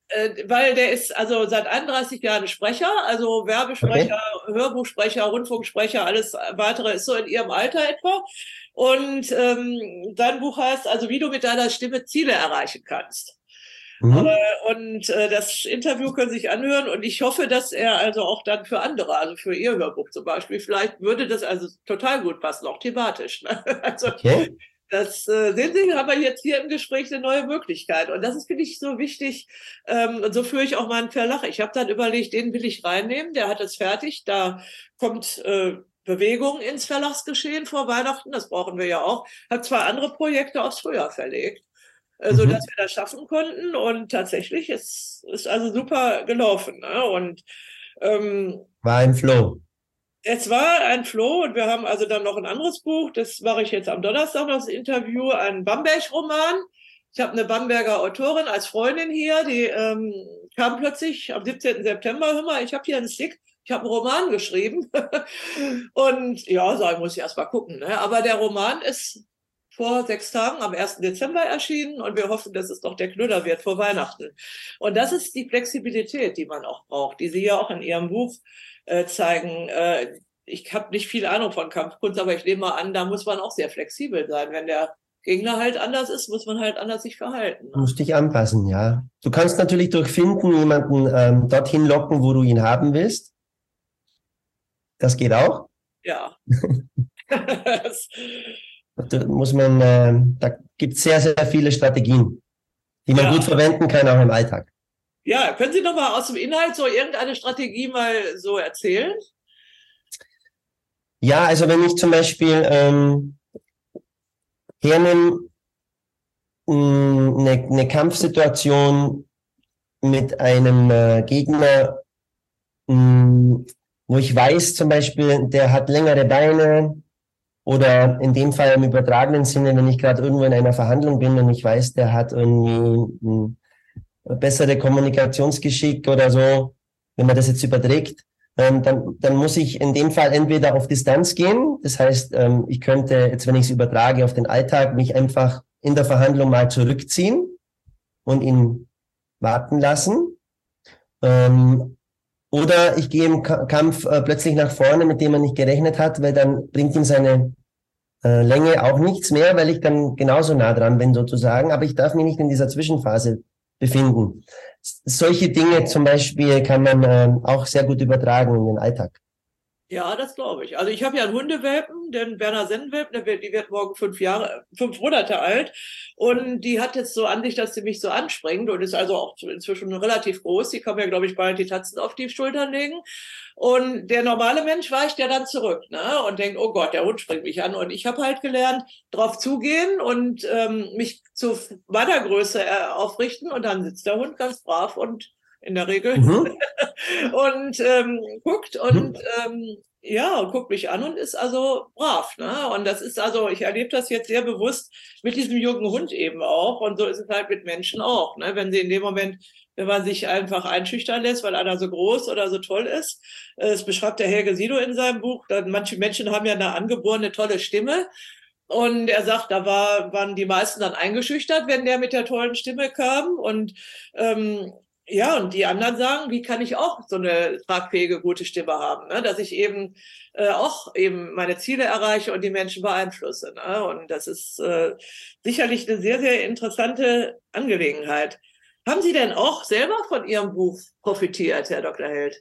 Äh, weil der ist also seit einunddreißig Jahren Sprecher, also Werbesprecher, okay. Hörbuchsprecher, Rundfunksprecher, alles weitere ist so in ihrem Alter etwa. Und ähm, sein Buch heißt also, wie du mit deiner Stimme Ziele erreichen kannst. Mhm. Äh, und äh, das Interview können Sie sich anhören und ich hoffe, dass er also auch dann für andere, also für Ihr Hörbuch zum Beispiel, vielleicht würde das also total gut passen, auch thematisch. Ne? Also, okay. Das äh, sehen Sie, haben wir jetzt hier im Gespräch eine neue Möglichkeit. Und das ist, finde ich, so wichtig. Ähm, und so führe ich auch meinen Verlag. Ich habe dann überlegt, den will ich reinnehmen. Der hat es fertig. Da kommt äh, Bewegung ins Verlagsgeschehen vor Weihnachten. Das brauchen wir ja auch. Hat zwei andere Projekte aufs Frühjahr verlegt, äh, mhm. sodass wir das schaffen konnten. Und tatsächlich ist ist also super gelaufen. Ne? Und ähm, war ein Flow. Es war ein Flow und wir haben also dann noch ein anderes Buch, das mache ich jetzt am Donnerstag noch, das Interview, ein Bamberg-Roman. Ich habe eine Bamberger Autorin als Freundin hier, die ähm, kam plötzlich am siebzehnten September, hör mal, ich habe hier einen Stick, ich habe einen Roman geschrieben. Und ja, so muss ich erst mal gucken. Ne? Aber der Roman ist vor sechs Tagen am ersten Dezember erschienen und wir hoffen, dass es doch der Knüller wird vor Weihnachten. Und das ist die Flexibilität, die man auch braucht, die Sie ja auch in Ihrem Buch äh, zeigen. Äh, ich habe nicht viel Ahnung von Kampfkunst, aber ich nehme mal an, da muss man auch sehr flexibel sein. Wenn der Gegner halt anders ist, muss man halt anders sich verhalten. Ne? Du musst dich anpassen, ja. Du kannst natürlich durch Finden jemanden ähm, dorthin locken, wo du ihn haben willst. Das geht auch. Ja. Da muss man, äh, da gibt es sehr, sehr viele Strategien, die man ja. gut verwenden kann, auch im Alltag. Ja, können Sie noch mal aus dem Inhalt so irgendeine Strategie mal so erzählen? Ja, also wenn ich zum Beispiel ähm, hernehme, eine, eine Kampfsituation mit einem äh, Gegner, mh, wo ich weiß zum Beispiel, der hat längere Beine, oder in dem Fall im übertragenen Sinne, wenn ich gerade irgendwo in einer Verhandlung bin und ich weiß, der hat irgendwie ein bessere Kommunikationsgeschick oder so, wenn man das jetzt überträgt, ähm, dann, dann muss ich in dem Fall entweder auf Distanz gehen. Das heißt, ähm, ich könnte jetzt, wenn ich es übertrage auf den Alltag, mich einfach in der Verhandlung mal zurückziehen und ihn warten lassen. Ähm, Oder ich gehe im Kampf äh, plötzlich nach vorne, mit dem man nicht gerechnet hat, weil dann bringt ihm seine äh, Länge auch nichts mehr, weil ich dann genauso nah dran bin sozusagen, aber ich darf mich nicht in dieser Zwischenphase befinden. S- solche Dinge zum Beispiel kann man äh, auch sehr gut übertragen in den Alltag. Ja, das glaube ich. Also ich habe ja einen Hundewelpen, den Berner Sennenwelpen, die wird morgen fünf Jahre, fünf Monate alt. Und die hat jetzt so an sich, dass sie mich so anspringt und ist also auch inzwischen relativ groß. Die kann mir, glaube ich, bald die Tatzen auf die Schultern legen. Und der normale Mensch weicht ja dann zurück, ne? Und denkt, oh Gott, der Hund springt mich an. Und ich habe halt gelernt, drauf zugehen und ähm, mich zu meiner Größe äh, aufrichten. Und dann sitzt der Hund ganz brav und in der Regel mhm. und ähm, guckt und mhm. ähm, ja, und guckt mich an und ist also brav, ne? Und das ist also, ich erlebe das jetzt sehr bewusst mit diesem jungen Hund eben auch und so ist es halt mit Menschen auch, ne? Wenn sie in dem Moment, wenn man sich einfach einschüchtern lässt, weil einer so groß oder so toll ist, das beschreibt der Helge Sido in seinem Buch, dann manche Menschen haben ja eine angeborene tolle Stimme. Und er sagt, da war, waren die meisten dann eingeschüchtert, wenn der mit der tollen Stimme kam und ähm, ja, und die anderen sagen, wie kann ich auch so eine tragfähige, gute Stimme haben, ne? Dass ich eben äh, auch eben meine Ziele erreiche und die Menschen beeinflusse. Ne? Und das ist äh, sicherlich eine sehr, sehr interessante Angelegenheit. Haben Sie denn auch selber von Ihrem Buch profitiert, Herr Doktor Held?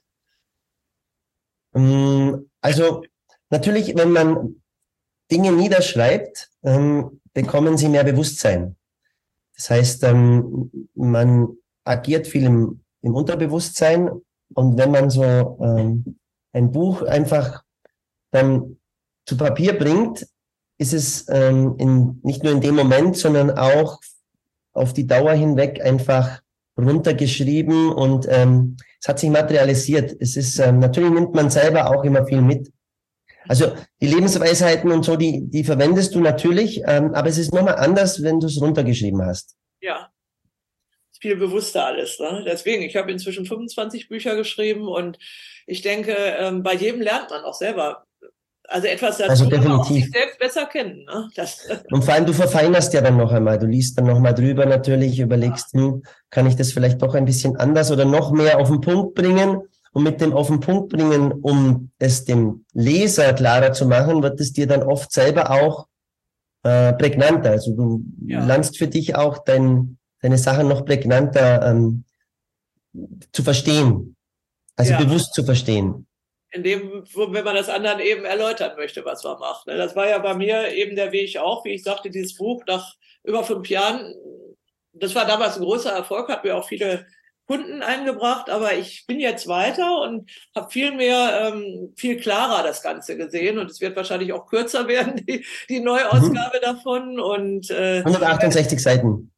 Also natürlich, wenn man Dinge niederschreibt, ähm, bekommen sie mehr Bewusstsein. Das heißt, ähm, man agiert viel im, im Unterbewusstsein und wenn man so ähm, ein Buch einfach dann zu Papier bringt, ist es ähm, in, nicht nur in dem Moment, sondern auch auf die Dauer hinweg einfach runtergeschrieben und ähm, es hat sich materialisiert. Es ist ähm, natürlich nimmt man selber auch immer viel mit. Also die Lebensweisheiten und so, die die verwendest du natürlich, ähm, aber es ist nochmal anders, wenn du es runtergeschrieben hast. Ja. Viel bewusster alles. Ne? Deswegen, ich habe inzwischen fünfundzwanzig Bücher geschrieben und ich denke, ähm, bei jedem lernt man auch selber Also etwas dazu, Also aber auch sich definitiv. selbst besser kennen. Ne? Das, Und vor allem, du verfeinerst ja dann noch einmal. Du liest dann noch mal drüber natürlich, überlegst, hm, kann ich das vielleicht doch ein bisschen anders oder noch mehr auf den Punkt bringen? Und mit dem auf den Punkt bringen, um es dem Leser klarer zu machen, wird es dir dann oft selber auch äh, prägnanter. Also du ja. lernst für dich auch dein, deine Sachen noch prägnanter ähm, zu verstehen. Also Ja. bewusst zu verstehen. In dem, wenn man das anderen eben erläutern möchte, was man macht. Das war ja bei mir eben der Weg auch, wie ich sagte, dieses Buch nach über fünf Jahren, das war damals ein großer Erfolg, hat mir auch viele Kunden eingebracht, aber ich bin jetzt weiter und habe viel mehr, ähm, viel klarer das Ganze gesehen und es wird wahrscheinlich auch kürzer werden, die, die Neuausgabe mhm. davon. Und äh, hundertachtundsechzig Seiten.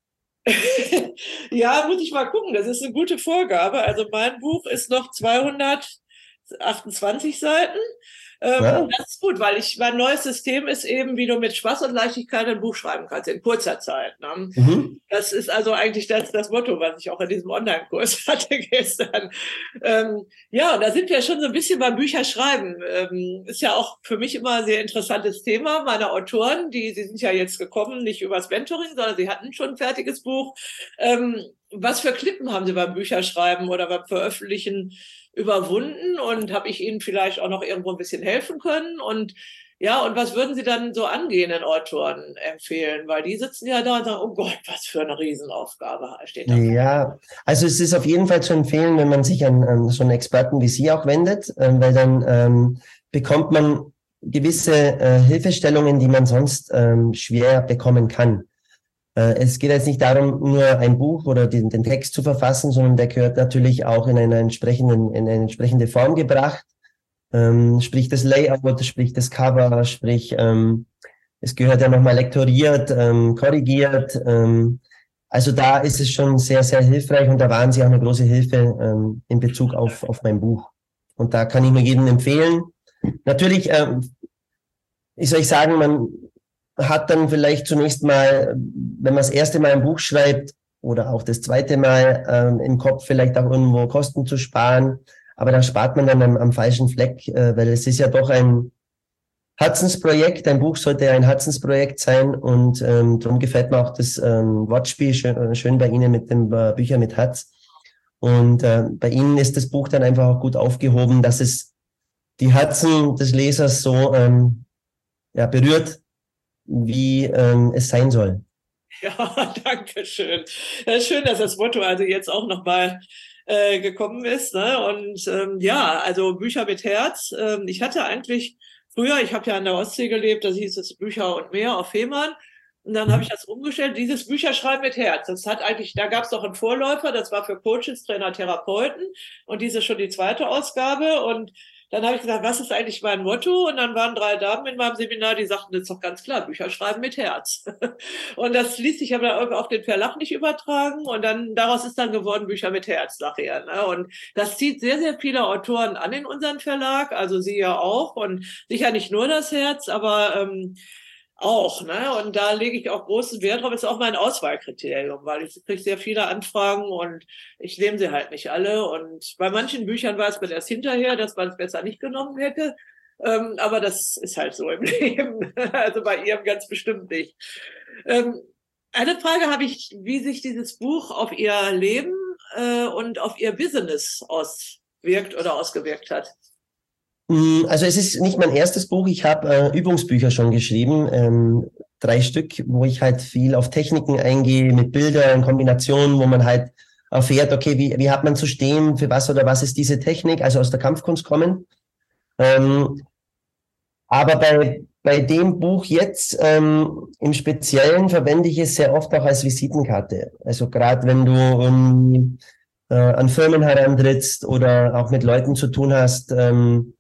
Ja, muss ich mal gucken, das ist eine gute Vorgabe. Also mein Buch ist noch zweihundertachtundzwanzig Seiten. Ähm, ja. Das ist gut, weil ich, mein neues System ist eben, wie du mit Spaß und Leichtigkeit ein Buch schreiben kannst, in kurzer Zeit. Ne? Mhm. Das ist also eigentlich das, das Motto, was ich auch in diesem Online-Kurs hatte gestern. Ähm, ja, da sind wir schon so ein bisschen beim Bücherschreiben. Ähm, ist ja auch für mich immer ein sehr interessantes Thema. Meine Autoren, die, die sind ja jetzt gekommen, nicht übers Mentoring, sondern sie hatten schon ein fertiges Buch. Ähm, was für Klippen haben sie beim Bücherschreiben oder beim Veröffentlichen überwunden und habe ich Ihnen vielleicht auch noch irgendwo ein bisschen helfen können? Und ja, und was würden Sie dann so angehenden Autoren empfehlen? Weil die sitzen ja da und sagen, oh Gott, was für eine Riesenaufgabe steht da. Ja, also es ist auf jeden Fall zu empfehlen, wenn man sich an, an so einen Experten wie Sie auch wendet, äh, weil dann ähm, bekommt man gewisse äh, Hilfestellungen, die man sonst ähm, schwer bekommen kann. Es geht jetzt nicht darum, nur ein Buch oder den, den Text zu verfassen, sondern der gehört natürlich auch in eine, entsprechenden, in eine entsprechende Form gebracht. Ähm, sprich das Layout, sprich das Cover, sprich ähm, es gehört ja nochmal lektoriert, ähm, korrigiert. Ähm, also da ist es schon sehr, sehr hilfreich und da waren Sie auch eine große Hilfe ähm, in Bezug auf, auf mein Buch. Und da kann ich nur jedem empfehlen. Natürlich, ähm, wie soll ich sagen, man hat dann vielleicht zunächst mal, wenn man das erste Mal ein Buch schreibt oder auch das zweite Mal ähm, im Kopf vielleicht auch irgendwo Kosten zu sparen, aber da spart man dann am, am falschen Fleck, äh, weil es ist ja doch ein Herzensprojekt, ein Buch sollte ja ein Herzensprojekt sein und ähm, darum gefällt mir auch das ähm, Wortspiel schön, schön bei Ihnen mit dem äh, Bücher mit Herz und äh, bei Ihnen ist das Buch dann einfach auch gut aufgehoben, dass es die Herzen des Lesers so ähm, ja, berührt, wie ähm, es sein soll. Ja, danke schön. Ja, schön, dass das Motto also jetzt auch nochmal äh, gekommen ist. Ne? Und ähm, ja, also Bücher mit Herz. Ähm, ich hatte eigentlich früher, ich habe ja an der Ostsee gelebt, da hieß es Bücher und Meer auf Fehmarn. Und dann habe ich das umgestellt, dieses Bücherschreiben mit Herz. Das hat eigentlich, da gab es doch einen Vorläufer, das war für Coaches, Trainer, Therapeuten. Und diese ist schon die zweite Ausgabe. Und dann habe ich gesagt, was ist eigentlich mein Motto? Und dann waren drei Damen in meinem Seminar, die sagten, das ist doch ganz klar, Bücher schreiben mit Herz. Und das ließ sich aber auf den Verlag nicht übertragen. Und dann daraus ist dann geworden, Bücher mit Herz nachher. Ne? Und das zieht sehr, sehr viele Autoren an in unseren Verlag. Also Sie ja auch. Und sicher nicht nur das Herz, aber ähm, auch, ne? Und da lege ich auch großen Wert drauf. Das ist auch mein Auswahlkriterium, weil ich kriege sehr viele Anfragen und ich nehme sie halt nicht alle. Und bei manchen Büchern weiß man erst hinterher, dass man es besser nicht genommen hätte. Ähm, aber das ist halt so im Leben. Also bei Ihrem ganz bestimmt nicht. Ähm, eine Frage habe ich, wie sich dieses Buch auf Ihr Leben äh, und auf Ihr Business auswirkt oder ausgewirkt hat. Also es ist nicht mein erstes Buch. Ich habe äh, Übungsbücher schon geschrieben, ähm, drei Stück, wo ich halt viel auf Techniken eingehe, mit Bildern, Kombinationen, wo man halt erfährt, okay, wie, wie hat man zu stehen, für was oder was ist diese Technik, also aus der Kampfkunst kommen. Ähm, aber bei bei dem Buch jetzt ähm, im Speziellen verwende ich es sehr oft auch als Visitenkarte. Also gerade wenn du ähm, äh, an Firmen herantrittst oder auch mit Leuten zu tun hast, ähm,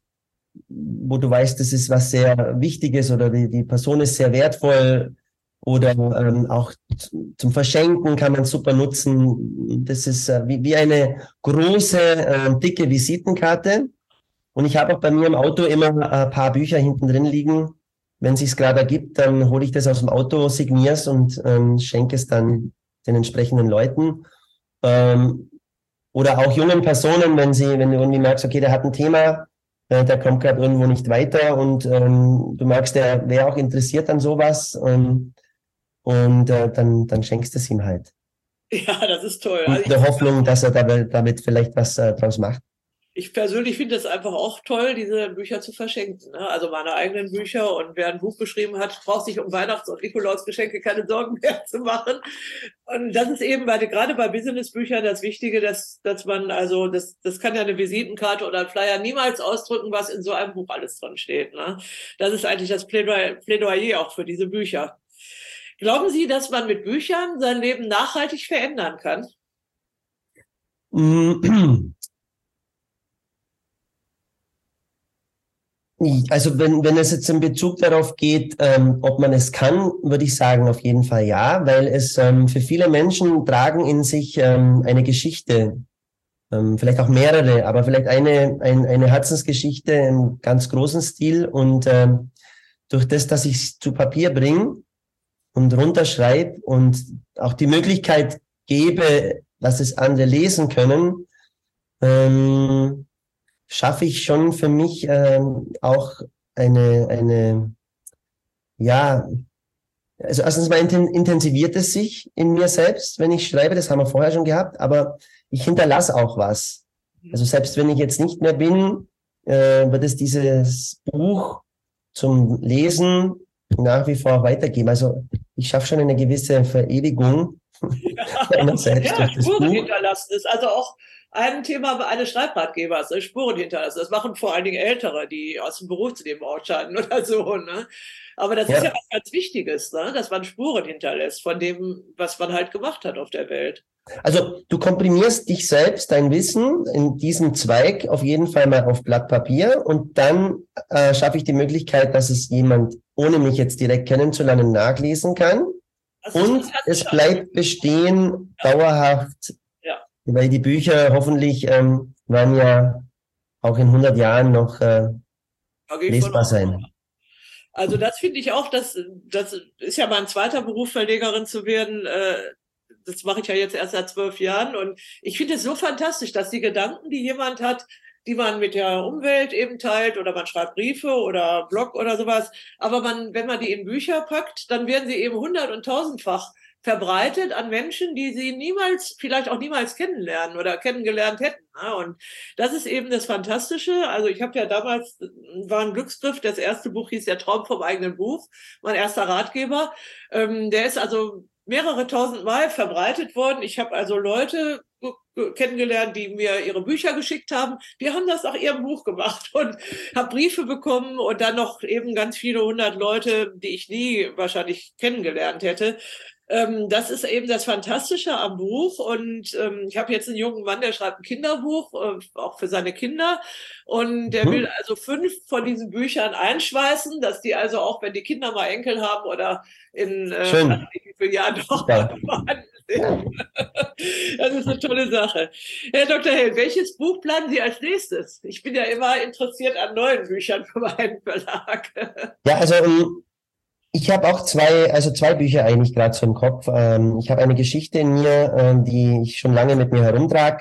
wo du weißt, das ist was sehr Wichtiges oder die, die Person ist sehr wertvoll oder ähm, auch zum Verschenken kann man super nutzen. Das ist äh, wie, wie eine große, äh, dicke Visitenkarte. Und ich habe auch bei mir im Auto immer ein paar Bücher hinten drin liegen. Wenn es sich gerade ergibt, dann hole ich das aus dem Auto, signiere es und ähm, schenke es dann den entsprechenden Leuten. Ähm, oder auch jungen Personen, wenn sie, wenn du irgendwie merkst, okay, der hat ein Thema, äh, der kommt gerade irgendwo nicht weiter und ähm, du merkst, der wäre auch interessiert an sowas ähm, und äh, dann, dann schenkst du es ihm halt. Ja, das ist toll. In Also ich, der Hoffnung, dass er damit, damit vielleicht was äh, draus macht. ich persönlich finde es einfach auch toll, diese Bücher zu verschenken. Ne? Also meine eigenen Bücher, und wer ein Buch geschrieben hat, braucht sich um Weihnachts- und Nikolausgeschenke keine Sorgen mehr zu machen. Und das ist eben bei, gerade bei Businessbüchern das Wichtige, dass, dass man, also das, das kann ja eine Visitenkarte oder ein Flyer niemals ausdrücken, was in so einem Buch alles drin steht. Ne? Das ist eigentlich das Plädoyer, Plädoyer auch für diese Bücher. Glauben Sie, dass man mit Büchern sein Leben nachhaltig verändern kann? Also wenn, wenn es jetzt in Bezug darauf geht, ähm, ob man es kann, würde ich sagen auf jeden Fall ja, weil es ähm, für viele Menschen tragen in sich ähm, eine Geschichte, ähm, vielleicht auch mehrere, aber vielleicht eine, ein, eine Herzensgeschichte im ganz großen Stil und ähm, durch das, dass ich es zu Papier bringe und runterschreibe und auch die Möglichkeit gebe, dass es andere lesen können, ähm, schaffe ich schon für mich ähm, auch eine, eine, ja, also erstens mal intensiviert es sich in mir selbst, wenn ich schreibe, das haben wir vorher schon gehabt, aber ich hinterlasse auch was. Also selbst wenn ich jetzt nicht mehr bin, äh, wird es dieses Buch zum Lesen nach wie vor weitergeben. Also ich schaffe schon eine gewisse Verewigung meiner selbst Ja, durch das Spuren Buch. hinterlassen ist also auch ein Thema eines Schreibratgebers, ne? Spuren hinterlassen. Das machen vor allen Dingen Ältere, die aus dem Berufsleben ausscheiden oder so. Ne? Aber das ist ja Ja. was ganz Wichtiges, ne? Dass man Spuren hinterlässt von dem, was man halt gemacht hat auf der Welt. Also du komprimierst dich selbst, dein Wissen in diesem Zweig auf jeden Fall mal auf Blatt Papier und dann äh, schaffe ich die Möglichkeit, dass es jemand, ohne mich jetzt direkt kennenzulernen, nachlesen kann. Das ist Und es bleibt bestehen, ja. dauerhaft, Ja. weil die Bücher hoffentlich ähm, werden ja auch in hundert Jahren noch äh, lesbar sein. Also das finde ich auch, das, das ist ja mein zweiter Beruf, Verlegerin zu werden. Äh, das mache ich ja jetzt erst seit zwölf Jahren. Und ich finde es so fantastisch, dass die Gedanken, die jemand hat, die man mit der Umwelt eben teilt, oder man schreibt Briefe oder Blog oder sowas. Aber man, wenn man die in Bücher packt, dann werden sie eben hundert- und tausendfach verbreitet an Menschen, die sie niemals, vielleicht auch niemals kennenlernen oder kennengelernt hätten. Und das ist eben das Fantastische. Also ich habe ja damals, war ein Glücksgriff, das erste Buch hieß Der Traum vom eigenen Buch, mein erster Ratgeber. Der ist also mehrere tausend Mal verbreitet worden. Ich habe also Leute kennengelernt, die mir ihre Bücher geschickt haben. Die haben das nach ihrem Buch gemacht und habe Briefe bekommen und dann noch eben ganz viele hundert Leute, die ich nie wahrscheinlich kennengelernt hätte. Ähm, das ist eben das Fantastische am Buch. Und ähm, ich habe jetzt einen jungen Mann, der schreibt ein Kinderbuch, äh, auch für seine Kinder. Und der will also fünf von diesen Büchern einschweißen, dass die also auch, wenn die Kinder mal Enkel haben oder in äh, wie vielen Jahren noch vorhanden sind. Das ist eine tolle Sache. Herr Doktor Held, welches Buch planen Sie als nächstes? Ich bin ja immer interessiert an neuen Büchern für meinen Verlag. Ja, also um ich habe auch zwei, also zwei Bücher eigentlich gerade so im Kopf. Ähm, ich habe eine Geschichte in mir, ähm, die ich schon lange mit mir herumtrage.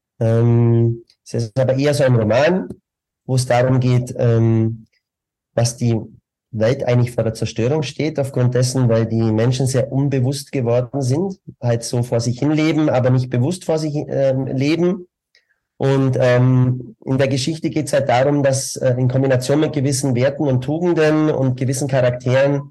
Ähm, es ist aber eher so ein Roman, wo es darum geht, ähm, was die Welt eigentlich vor der Zerstörung steht, aufgrund dessen, weil die Menschen sehr unbewusst geworden sind, halt so vor sich hin leben, aber nicht bewusst vor sich ähm, leben. Und ähm, in der Geschichte geht es halt darum, dass äh, in Kombination mit gewissen Werten und Tugenden und gewissen Charakteren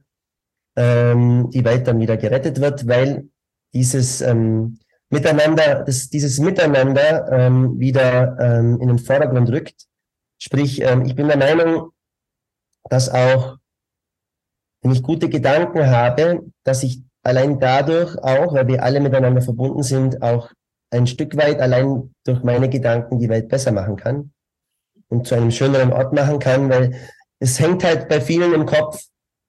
ähm, die Welt dann wieder gerettet wird, weil dieses ähm, Miteinander, das, dieses Miteinander ähm, wieder ähm, in den Vordergrund rückt. Sprich, ähm, ich bin der Meinung, dass auch, wenn ich gute Gedanken habe, dass ich allein dadurch auch, weil wir alle miteinander verbunden sind, auch ein Stück weit allein durch meine Gedanken die Welt besser machen kann und zu einem schöneren Ort machen kann, weil es hängt halt bei vielen im Kopf,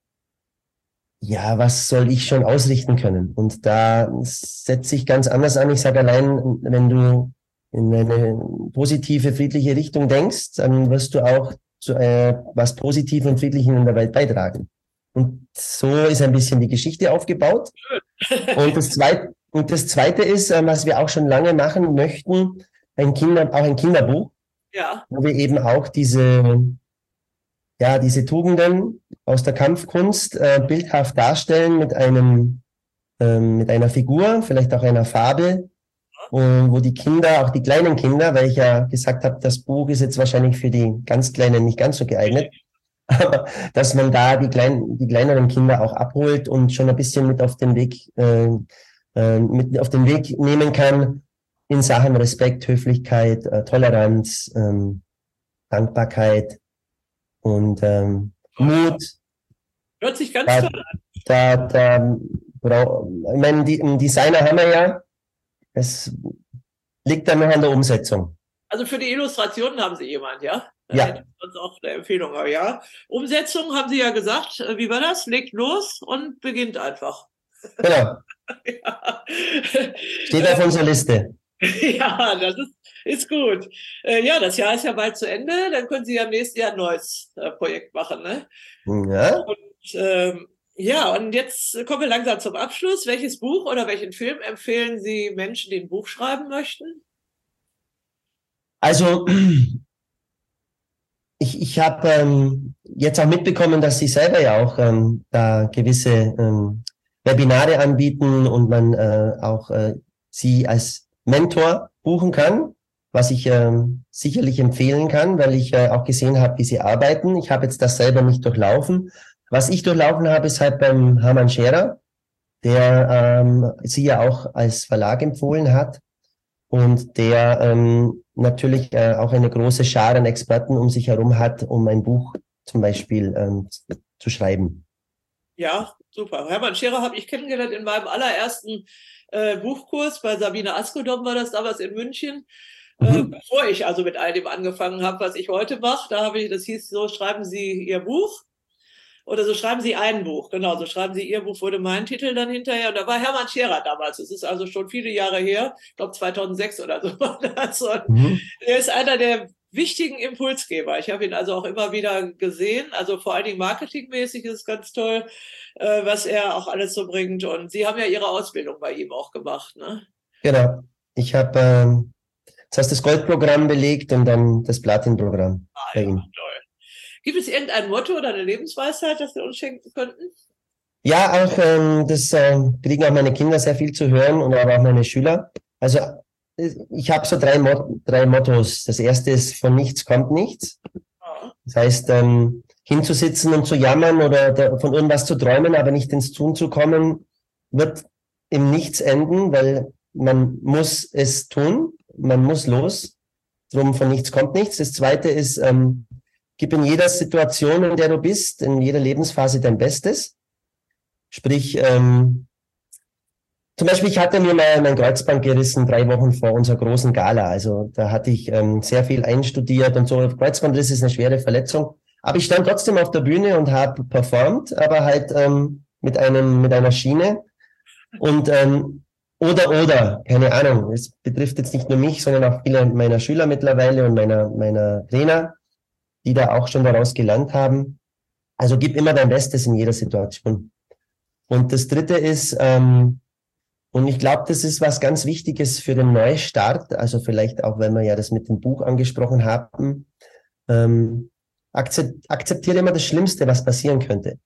ja, was soll ich schon ausrichten können? Und da setze ich ganz anders an. Ich sage allein, wenn du in eine positive, friedliche Richtung denkst, dann wirst du auch zu äh, was Positivem und Friedlichem in der Welt beitragen. Und so ist ein bisschen die Geschichte aufgebaut. Und das zweite, und das zweite ist, was wir auch schon lange machen möchten, ein Kinder, auch ein Kinderbuch. Ja. wo wir eben auch diese, ja, diese Tugenden aus der Kampfkunst äh, bildhaft darstellen mit einem, ähm, mit einer Figur, vielleicht auch einer Farbe, wo, wo die Kinder, auch die kleinen Kinder, weil ich ja gesagt habe, das Buch ist jetzt wahrscheinlich für die ganz Kleinen nicht ganz so geeignet, aber dass man da die kleinen, die kleineren Kinder auch abholt und schon ein bisschen mit auf den Weg, äh, äh, mit auf den Weg nehmen kann in Sachen Respekt, Höflichkeit, äh, Toleranz, ähm, Dankbarkeit und ähm, Mut. Hört sich ganz Da, toll an. da, da, brau- ich meine, die, einen Designer haben wir ja. Es liegt dann noch an der Umsetzung. Also für die Illustrationen haben Sie jemand, ja? Da Ja. hätte ich sonst auch eine Empfehlung, aber ja. Umsetzung haben Sie ja gesagt. Äh, Wie war das? Legt los und beginnt einfach. Genau. Ja. Steht auf unserer Liste. Ja, das ist, ist gut. Äh, ja, das Jahr ist ja bald zu Ende. Dann können Sie ja im nächsten Jahr ein neues äh, Projekt machen, ne? Ja. Und ähm, ja, und jetzt kommen wir langsam zum Abschluss. Welches Buch oder welchen Film empfehlen Sie Menschen, die ein Buch schreiben möchten? Also ich, ich habe ähm, jetzt auch mitbekommen, dass Sie selber ja auch ähm, da gewisse ähm, Webinare anbieten und man äh, auch äh, Sie als Mentor buchen kann, was ich ähm, sicherlich empfehlen kann, weil ich äh, auch gesehen habe, wie Sie arbeiten. Ich habe jetzt das selber nicht durchlaufen. Was ich durchlaufen habe, ist halt beim Hermann Scherer, der ähm, Sie ja auch als Verlag empfohlen hat und der ähm, natürlich äh, auch eine große Schar an Experten um sich herum hat, um ein Buch zum Beispiel ähm, zu schreiben. Ja, super. Hermann Scherer habe ich kennengelernt in meinem allerersten äh, Buchkurs. Bei Sabine Askodom war das damals in München. Mhm. Äh, bevor ich also mit all dem angefangen habe, was ich heute mache. Da habe ich, das hieß so, schreiben Sie Ihr Buch. Oder so schreiben Sie ein Buch, genau, so schreiben Sie Ihr Buch, wurde mein Titel dann hinterher. Und da war Hermann Scherer damals, das ist also schon viele Jahre her, ich glaube zweitausendsechs oder so. Und Mhm. er ist einer der wichtigen Impulsgeber. Ich habe ihn also auch immer wieder gesehen, also vor allen Dingen marketingmäßig ist es ganz toll, äh, was er auch alles so bringt. Und Sie haben ja Ihre Ausbildung bei ihm auch gemacht, ne? Genau. Ich habe ähm, zuerst das Goldprogramm belegt und dann das Platinprogramm Ah, bei ja, ihm. toll. Gibt es irgendein Motto oder eine Lebensweisheit, das Sie uns schenken könnten? Ja, auch ähm, das äh, kriegen auch meine Kinder sehr viel zu hören und aber auch meine Schüler. Also äh, ich habe so drei, Mot drei Mottos. Das erste ist, von nichts kommt nichts. Ja. Das heißt, ähm, hinzusitzen und zu jammern oder da, von irgendwas zu träumen, aber nicht ins Tun zu kommen, wird im Nichts enden, weil man muss es tun, man muss los. Drum von nichts kommt nichts. Das zweite ist, ähm, gib in jeder Situation, in der du bist, in jeder Lebensphase dein Bestes. Sprich, ähm, zum Beispiel, ich hatte mir mal mein Kreuzband gerissen, drei Wochen vor unserer großen Gala. Also da hatte ich ähm, sehr viel einstudiert und so. Kreuzbandriss ist eine schwere Verletzung. Aber ich stand trotzdem auf der Bühne und habe performt, aber halt ähm, mit einem mit einer Schiene. Und ähm, oder oder, keine Ahnung. Es betrifft jetzt nicht nur mich, sondern auch viele meiner Schüler mittlerweile und meiner meiner Trainer, die da auch schon daraus gelernt haben. Also gib immer dein Bestes in jeder Situation. Und das Dritte ist, ähm, und ich glaube, das ist was ganz Wichtiges für den Neustart, also vielleicht auch, wenn wir ja das mit dem Buch angesprochen haben, ähm, akzept, akzeptiere immer das Schlimmste, was passieren könnte.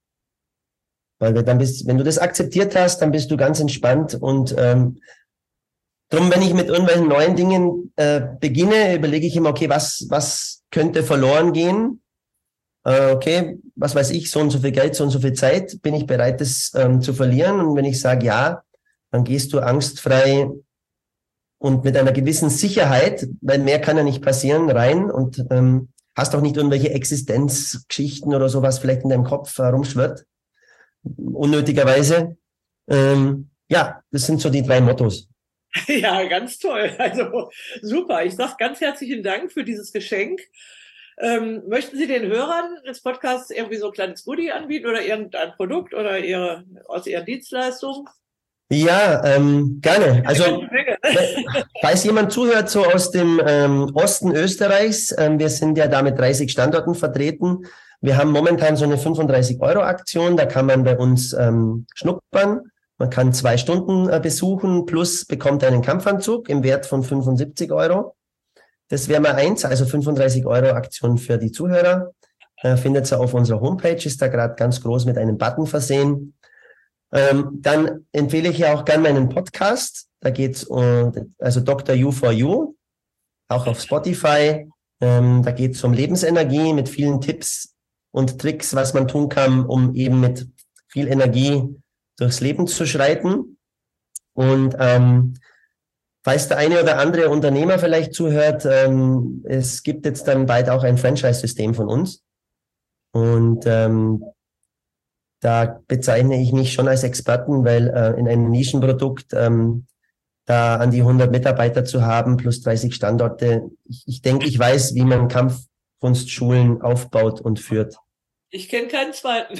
Weil wir dann bist, wenn du das akzeptiert hast, dann bist du ganz entspannt und ähm, drum, wenn ich mit irgendwelchen neuen Dingen äh, beginne, überlege ich immer, okay, was, was könnte verloren gehen? Äh, okay, was weiß ich, so und so viel Geld, so und so viel Zeit, bin ich bereit, das ähm, zu verlieren? Und wenn ich sage ja, dann gehst du angstfrei und mit einer gewissen Sicherheit, weil mehr kann ja nicht passieren, rein und ähm, hast auch nicht irgendwelche Existenzgeschichten oder sowas vielleicht in deinem Kopf herumschwirrt, unnötigerweise. Ähm, ja, das sind so die drei Mottos. Ja, ganz toll. Also super. Ich sage ganz herzlichen Dank für dieses Geschenk. Ähm, möchten Sie den Hörern des Podcasts irgendwie so ein kleines Goodie anbieten oder irgendein Produkt oder ihre, aus Ihren Dienstleistungen? Ja, ähm, gerne. Also, falls jemand zuhört, so aus dem ähm, Osten Österreichs, ähm, wir sind ja da mit dreißig Standorten vertreten. Wir haben momentan so eine fünfunddreißig Euro Aktion, da kann man bei uns ähm, schnuppern. Man kann zwei Stunden äh, besuchen, plus bekommt einen Kampfanzug im Wert von fünfundsiebzig Euro. Das wäre mal eins, also fünfunddreißig Euro Aktion für die Zuhörer. Äh, findet ihr auf unserer Homepage, ist da gerade ganz groß mit einem Button versehen. Ähm, dann empfehle ich ja auch gerne meinen Podcast. Da geht's um, also Doktor You for You, auch auf Spotify. Ähm, da geht's um Lebensenergie mit vielen Tipps und Tricks, was man tun kann, um eben mit viel Energie durchs Leben zu schreiten. Und ähm, falls der eine oder andere Unternehmer vielleicht zuhört, ähm, es gibt jetzt dann bald auch ein Franchise-System von uns. Und ähm, da bezeichne ich mich schon als Experten, weil äh, in einem Nischenprodukt ähm, da an die hundert Mitarbeiter zu haben, plus dreißig Standorte. Ich, ich denke, ich weiß, wie man Kampfkunstschulen aufbaut und führt. Ich kenne keinen zweiten.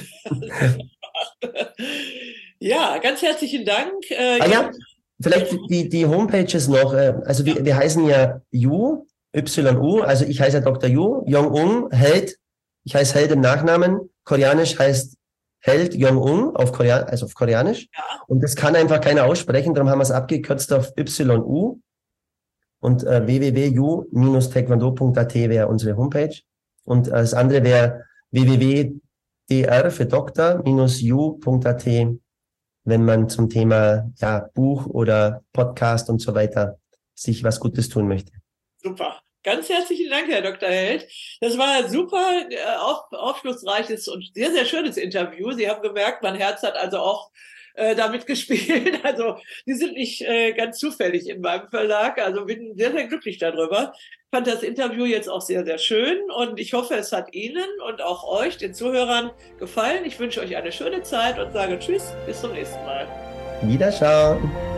Ja, ganz herzlichen Dank. Äh, ah ja, vielleicht die, die Homepages noch. Äh, also wir, wir heißen ja Yu, Y U, also ich heiße Doktor Yu, Jong-un, Held. Ich heiße Held im Nachnamen. Koreanisch heißt Held Jong-un, auf Korean, also auf Koreanisch. Ja. Und das kann einfach keiner aussprechen, darum haben wir es abgekürzt auf Y U. Und äh, w w w punkt yu dash taekwondo punkt a t wäre unsere Homepage. Und äh, das andere wäre w w w punkt d r für Doktor U punkt a t, wenn man zum Thema ja, Buch oder Podcast und so weiter sich was Gutes tun möchte. Super. Ganz herzlichen Dank, Herr Doktor Held. Das war ein super äh, auf, aufschlussreiches und sehr, sehr schönes Interview. Sie haben gemerkt, mein Herz hat also auch äh, damit gespielt. Also die sind nicht äh, ganz zufällig in meinem Verlag. Also bin sehr, sehr glücklich darüber. Ich fand das Interview jetzt auch sehr, sehr schön und ich hoffe, es hat Ihnen und auch euch, den Zuhörern, gefallen. Ich wünsche euch eine schöne Zeit und sage Tschüss, bis zum nächsten Mal. Wiederschauen.